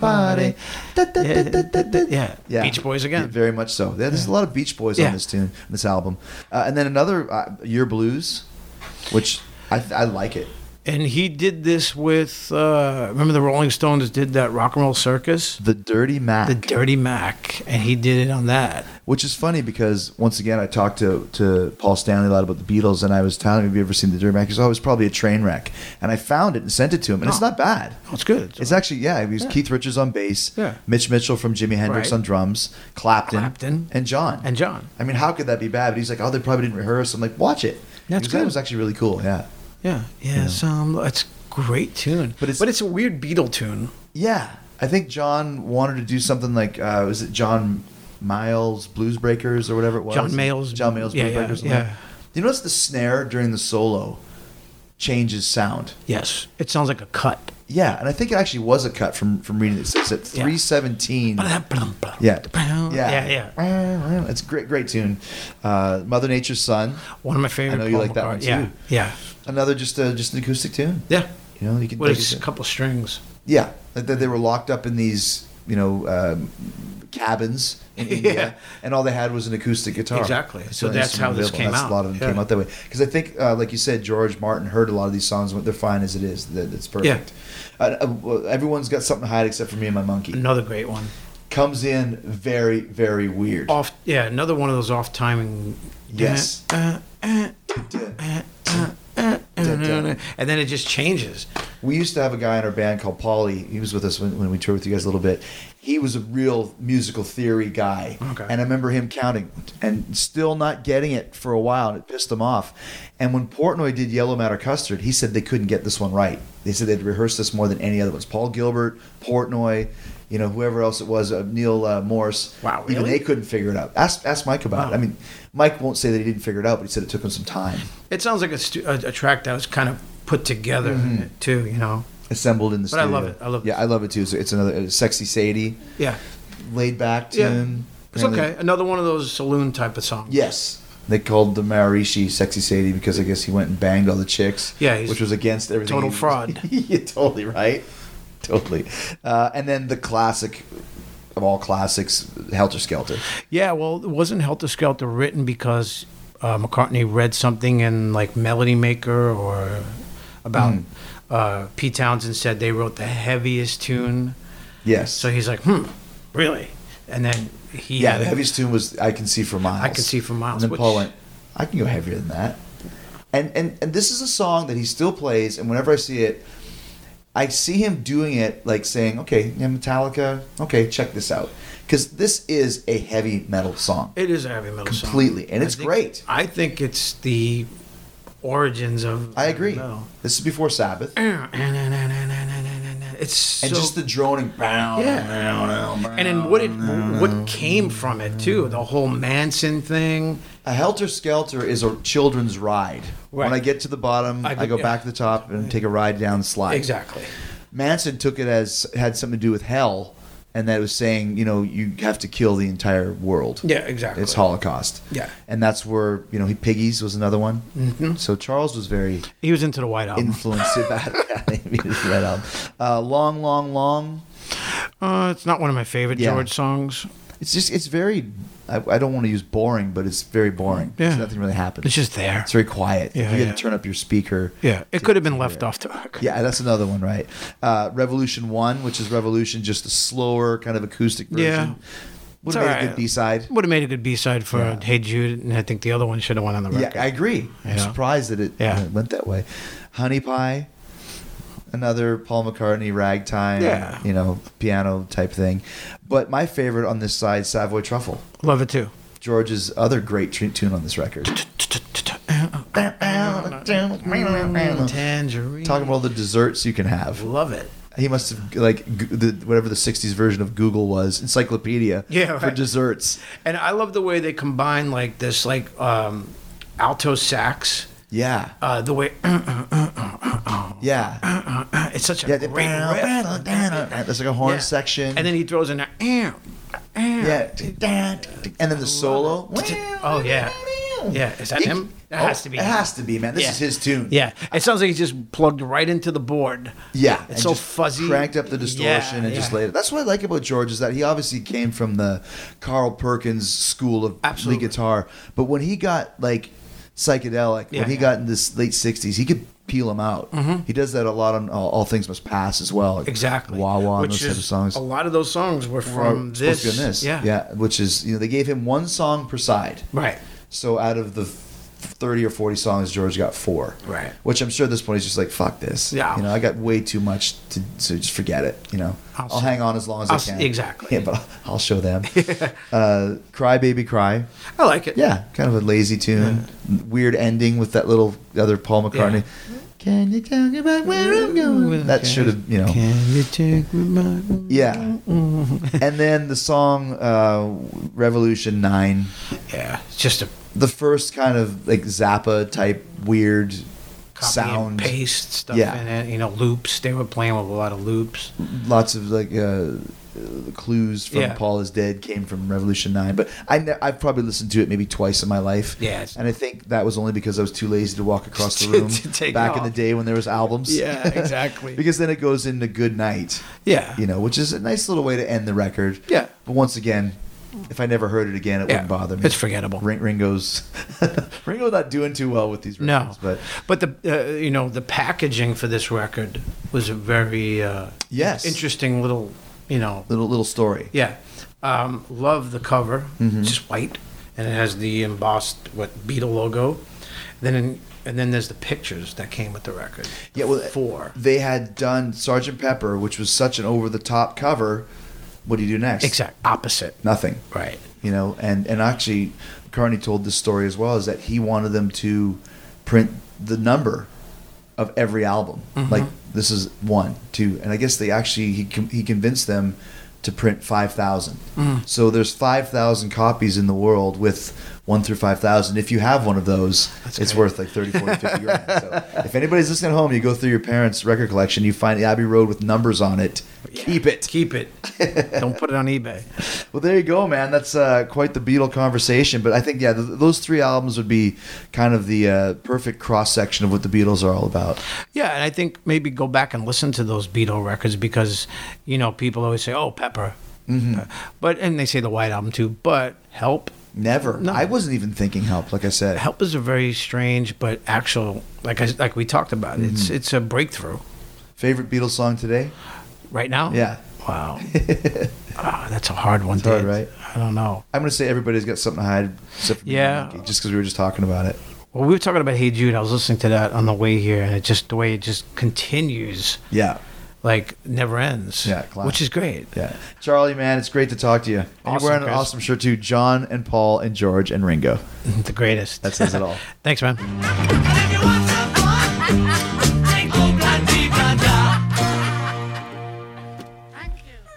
Yeah. Beach Boys again. Yeah, very much so. Yeah, there's a lot of Beach Boys on this tune, this album. And then another, Year Blues, which I like it. And he did this with, remember the Rolling Stones did that Rock and Roll Circus? The Dirty Mac. The Dirty Mac. And he did it on that. Which is funny because, once again, I talked to Paul Stanley a lot about the Beatles, and I was telling him, have you ever seen the Dirty Mac? He goes, oh, it was probably a train wreck. And I found it and sent it to him, and it's not bad. Oh, it's good. It's actually, it was Keith Richards on bass, Mitch Mitchell from Jimi Hendrix on drums, Clapton, and John. I mean, how could that be bad? But he's like, oh, they probably didn't rehearse. I'm like, watch it. That's good. That was actually really cool, yeah. Yeah. It's a great tune. But it's a weird Beatle tune. Yeah. I think John wanted to do something like, was it John Miles Blues Breakers or whatever it was? John Mayall's Blues Breakers. Yeah. You notice the snare during the solo changes sound? Yes. It sounds like a cut. Yeah, and I think it actually was a cut from reading it. It says at 3:17. Yeah. It's a great tune. Mother Nature's Son. One of my favorite. I know you like that one too. Yeah. Another just an acoustic tune. Yeah. You can. Well, it's a couple strings. Yeah, they were locked up in these cabins in India, and all they had was an acoustic guitar. Exactly. So that's how this came out. A lot of them came out that way. Because I think, like you said, George Martin heard a lot of these songs. They're fine as it is. It's perfect. Everyone's got something to hide except for Me and My Monkey. Another great one. Comes in very, very weird. Another one of those off timing. Yes. And then it just changes. We used to have a guy in our band called Paulie. He was with us when we toured with you guys a little bit. He was a real musical theory guy. Okay. And I remember him counting and still not getting it for a while, and it pissed him off. And when Portnoy did Yellow Matter Custard, he said they couldn't get this one right. They said they'd rehearsed this more than any other ones. Paul Gilbert, Portnoy, whoever else it was, Neil Morse. Wow, really? Even they couldn't figure it out. Ask Mike about it. I mean, Mike won't say that he didn't figure it out, but he said it took him some time. It sounds like a track that was kind of put together too, Assembled in the studio. But I love it. I love it too. So it's another Sexy Sadie. Yeah. Laid back tune. It's okay. Another one of those saloon type of songs. Yes. They called the Maharishi Sexy Sadie because I guess he went and banged all the chicks. Yeah. Which was against everything. Total fraud. You're totally right. Totally. And then the classic of all classics, Helter Skelter. Yeah, well, it wasn't Helter Skelter written because McCartney read something in like Melody Maker or about Pete Townsend said they wrote the heaviest tune. Yes. So he's like, really? And then he... Yeah, the heaviest tune was I Can See for Miles. I Can See for Miles. And then Paul went, I can go heavier than that. And this is a song that he still plays, and whenever I see it, I see him doing it like saying, okay, Metallica, okay, check this out. Because this is a heavy metal song. It is a heavy metal song. Completely. And it's great. I think it's the origins of I agree. metal. This is before Sabbath. It's so, and just the droning. And then what came from it too, the whole Manson thing. A Helter Skelter is a children's ride. Right. When I get to the bottom, I go back to the top and take a ride down the slide. Exactly. Manson took it as had something to do with hell, and that it was saying, you have to kill the entire world. Yeah, exactly. It's Holocaust. Yeah. And that's where, Piggies was another one. Mm-hmm. So Charles was very He was into the White Album. influenced about the Red Album. Long, Long, Long. It's not one of my favorite Yeah. George songs. It's very, I don't want to use boring, but it's very boring. Yeah. Nothing really happens. It's just there. It's very quiet. Yeah, You yeah. got to turn up your speaker. Yeah, it could have been left off the record. Yeah, that's another one, right? Revolution 1, which is Revolution, just a slower kind of acoustic version. Yeah. Would It's have made a alright. good B-side. Would have made a good B-side for Yeah. Hey Jude, and I think the other one should have went on the record. Yeah, I agree. I'm Yeah. surprised that it went that way. Honey Pie, another Paul McCartney ragtime, Yeah. piano type thing. But my favorite on this side, Savoy Truffle. Love it too. George's other great tune on this record. Tangerine. Talking about all the desserts you can have. Love it. He must have whatever the '60s version of Google was, encyclopedia Yeah, for right. desserts. And I love the way they combine like this, alto sax. Yeah, The way yeah, it's such a yeah. great riff. There's like a horn Yeah. section, And then he throws in a yeah, and then the solo. Oh yeah, yeah. Is that him? That has to be. It has to be, man. This Yeah. is his tune. Yeah, it sounds like he just plugged right into the board. Yeah, It's and so just fuzzy. Cranked up the distortion and just laid it. That's what I like about George is that he obviously came from the Carl Perkins school of Absolutely. lead guitar, but when he got like psychedelic, Yeah, when he yeah. got in this late '60s, he could peel them out. He does that a lot on All Things Must Pass as well. Like Exactly. Wah Wah and Which those type is of songs. a lot of those songs were Are from supposed this. to be on this. Yeah. Which is they gave him one song per side. Right. So out of the 30 or 40 songs, George got 4. Right. Which I'm sure at this point he's just like, fuck this. Yeah. I got way too much so just forget it. I'll hang on as long as I can. Exactly. Yeah, but I'll show them. Cry Baby Cry. I like it. Yeah, kind of a lazy tune. Weird ending with that little other Paul McCartney. Can you tell me about where I'm going? That should have, Can you take me back? Yeah. And then the song Revolution 9. Yeah, it's just a The first kind of like Zappa type weird copy sound. and paste stuff Yeah. in it. Loops. They were playing with a lot of loops. Lots of like clues from Yeah. Paul is Dead came from Revolution 9. But I've probably listened to it maybe twice in my life. Yeah, it's- And I think that was only because I was too lazy to walk across the room To take back it in the off. day when there was albums. Yeah, exactly. Because then it goes into Good Night. Yeah. Which is a nice little way to end the record. Yeah. But once again, if I never heard it again, it Yeah, wouldn't bother me. it's forgettable. Ringo's not doing too well with these No, records. but the the packaging for this record was a very Yes. interesting little little story. yeah. Love the cover. Mm-hmm. It's just white, and it has the embossed Beatle logo. And then there's the pictures that came with the record. Yeah, well, 4. They had done Sgt. Pepper, which was such an over-the-top cover. What do you do next? Exact opposite. Nothing. Right. And actually, McCartney told this story as well, is that he wanted them to print the number of every album. Mm-hmm. Like, this is 1, 2. And I guess he convinced them to print 5,000. Mm. So there's 5,000 copies in the world with 1 through 5,000. If you have one of those, it's great. worth like 30, 40, 50 grand. So if anybody's listening at home, you go through your parents' record collection, you find Abbey Road with numbers on it. Keep it. Keep it. Don't put it on eBay. Well, there you go, man. That's quite the Beatle conversation. But I think, those 3 albums would be kind of the perfect cross-section of what the Beatles are all about. Yeah, and I think maybe go back and listen to those Beatle records because, people always say, oh, Pepper. Mm-hmm. And they say the White Album too, but Help. Never. No. I wasn't even thinking Help, like I said. Help is a very strange but actual, like we talked about, Mm-hmm. it's a breakthrough. Favorite Beatles song today? Right now? Yeah. Wow. That's a hard one. It's hard, Dave. right? I don't know. I'm going to say Everybody's Got Something to Hide, except for Yeah. Monkey, just because we were just talking about it. Well, we were talking about Hey Jude. I was listening to that on the way here, and the way it just continues, Yeah. like never ends. Yeah, class. which is great. Yeah. Charlie, man, it's great to talk to you. And Awesome, you're wearing an Chris. awesome shirt, too. John and Paul and George and Ringo. The greatest. That says it all. Thanks, man.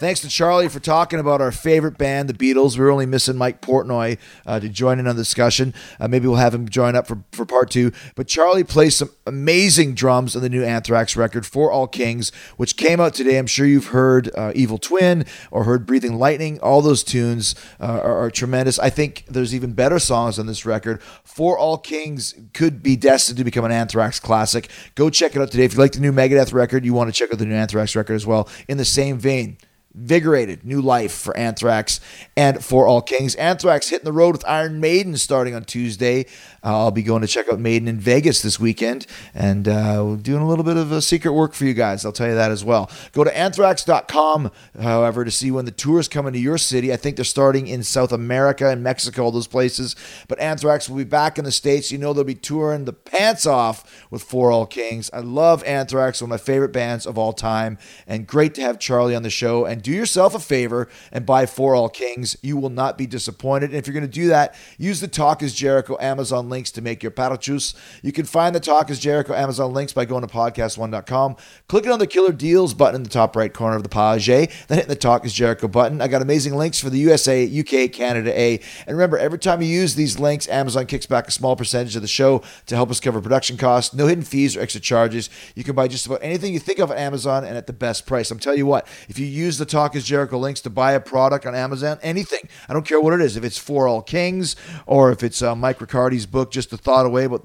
Thanks to Charlie for talking about our favorite band, the Beatles. We're only missing Mike Portnoy to join in on the discussion. Maybe we'll have him join up for part 2. But Charlie plays some amazing drums on the new Anthrax record, For All Kings, which came out today. I'm sure you've heard Evil Twin or heard Breathing Lightning. All those tunes are tremendous. I think there's even better songs on this record. For All Kings could be destined to become an Anthrax classic. Go check it out today. If you like the new Megadeth record, you want to check out the new Anthrax record as well. In the same vein, invigorated new life for Anthrax and For All Kings. Anthrax hitting the road with Iron Maiden starting on Tuesday. I'll be going to check out Maiden in Vegas this weekend and doing a little bit of secret work for you guys. I'll tell you that as well. Go to anthrax.com, however, to see when the tour is coming to your city. I think they're starting in South America and Mexico, all those places. But Anthrax will be back in the States. You know they'll be touring the pants off with For All Kings. I love Anthrax, one of my favorite bands of all time, and great to have Charlie on the show. And do yourself a favor and buy For All Kings. You will not be disappointed. And if you're going to do that, use the Talk is Jericho Amazon links to make your purchase. You can find the Talk is Jericho Amazon links by going to podcast1.com, clicking on the Killer Deals button in the top right corner of the page, then hitting the Talk is Jericho button. I got amazing links for the USA, UK, Canada, A. And remember, every time you use these links, Amazon kicks back a small percentage of the show to help us cover production costs. No hidden fees or extra charges. You can buy just about anything you think of on Amazon and at the best price. I'm telling you what, if you use the Talk is Jericho links to buy a product on Amazon, anything, I don't care what it is, if it's For All Kings or if it's Mike Riccardi's book, Just a Thought Away, about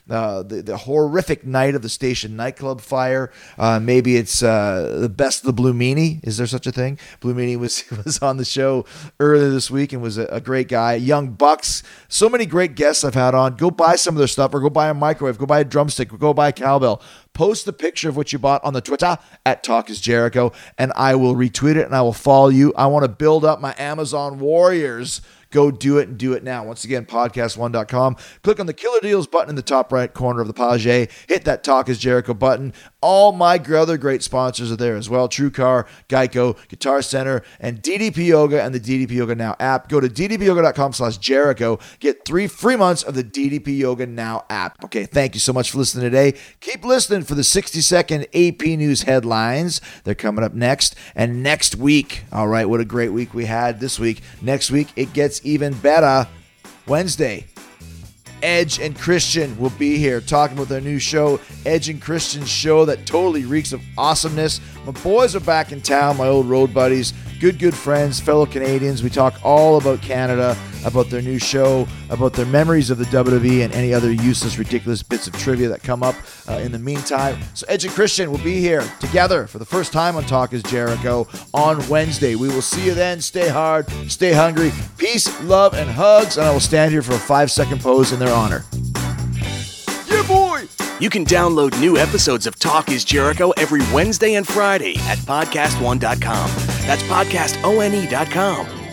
the horrific night of the station nightclub fire. Maybe it's the best of the Blue Meanie. Is there such a thing? Blue Meanie was on the show earlier this week and was a great guy. Young Bucks. So many great guests I've had on. Go buy some of their stuff, or go buy a microwave, go buy a drumstick, or go buy a cowbell. Post a picture of what you bought on the Twitter at Talk is Jericho, and I will retweet it and I will follow you. I want to build up my Amazon warriors. Go do it and do it now. Once again, podcast1.com. Click on the Killer Deals button in the top right corner of the page. Hit that Talk is Jericho button. All my other great sponsors are there as well. TrueCar, Geico, Guitar Center, and DDP Yoga and the DDP Yoga Now app. Go to ddpyoga.com/Jericho. Get 3 free months of the DDP Yoga Now app. Okay, thank you so much for listening today. Keep listening for the 60-second AP News headlines. They're coming up next. And next week, all right, what a great week we had this week. Next week, it gets even better. Wednesday, Edge and Christian will be here talking about their new show, Edge and Christian's show that totally reeks of awesomeness. My boys are back in town, my old road buddies, good friends, fellow Canadians. We talk all about Canada, about their new show, about their memories of the WWE, and any other useless, ridiculous bits of trivia that come up in the meantime. So Edge and Christian will be here together for the first time on Talk is Jericho on Wednesday. We will see you then. Stay hard, stay hungry. Peace, love, and hugs. And I will stand here for a 5-second pose in their honor. Yeah, boy! You can download new episodes of Talk is Jericho every Wednesday and Friday at podcast1.com. That's podcastone.com.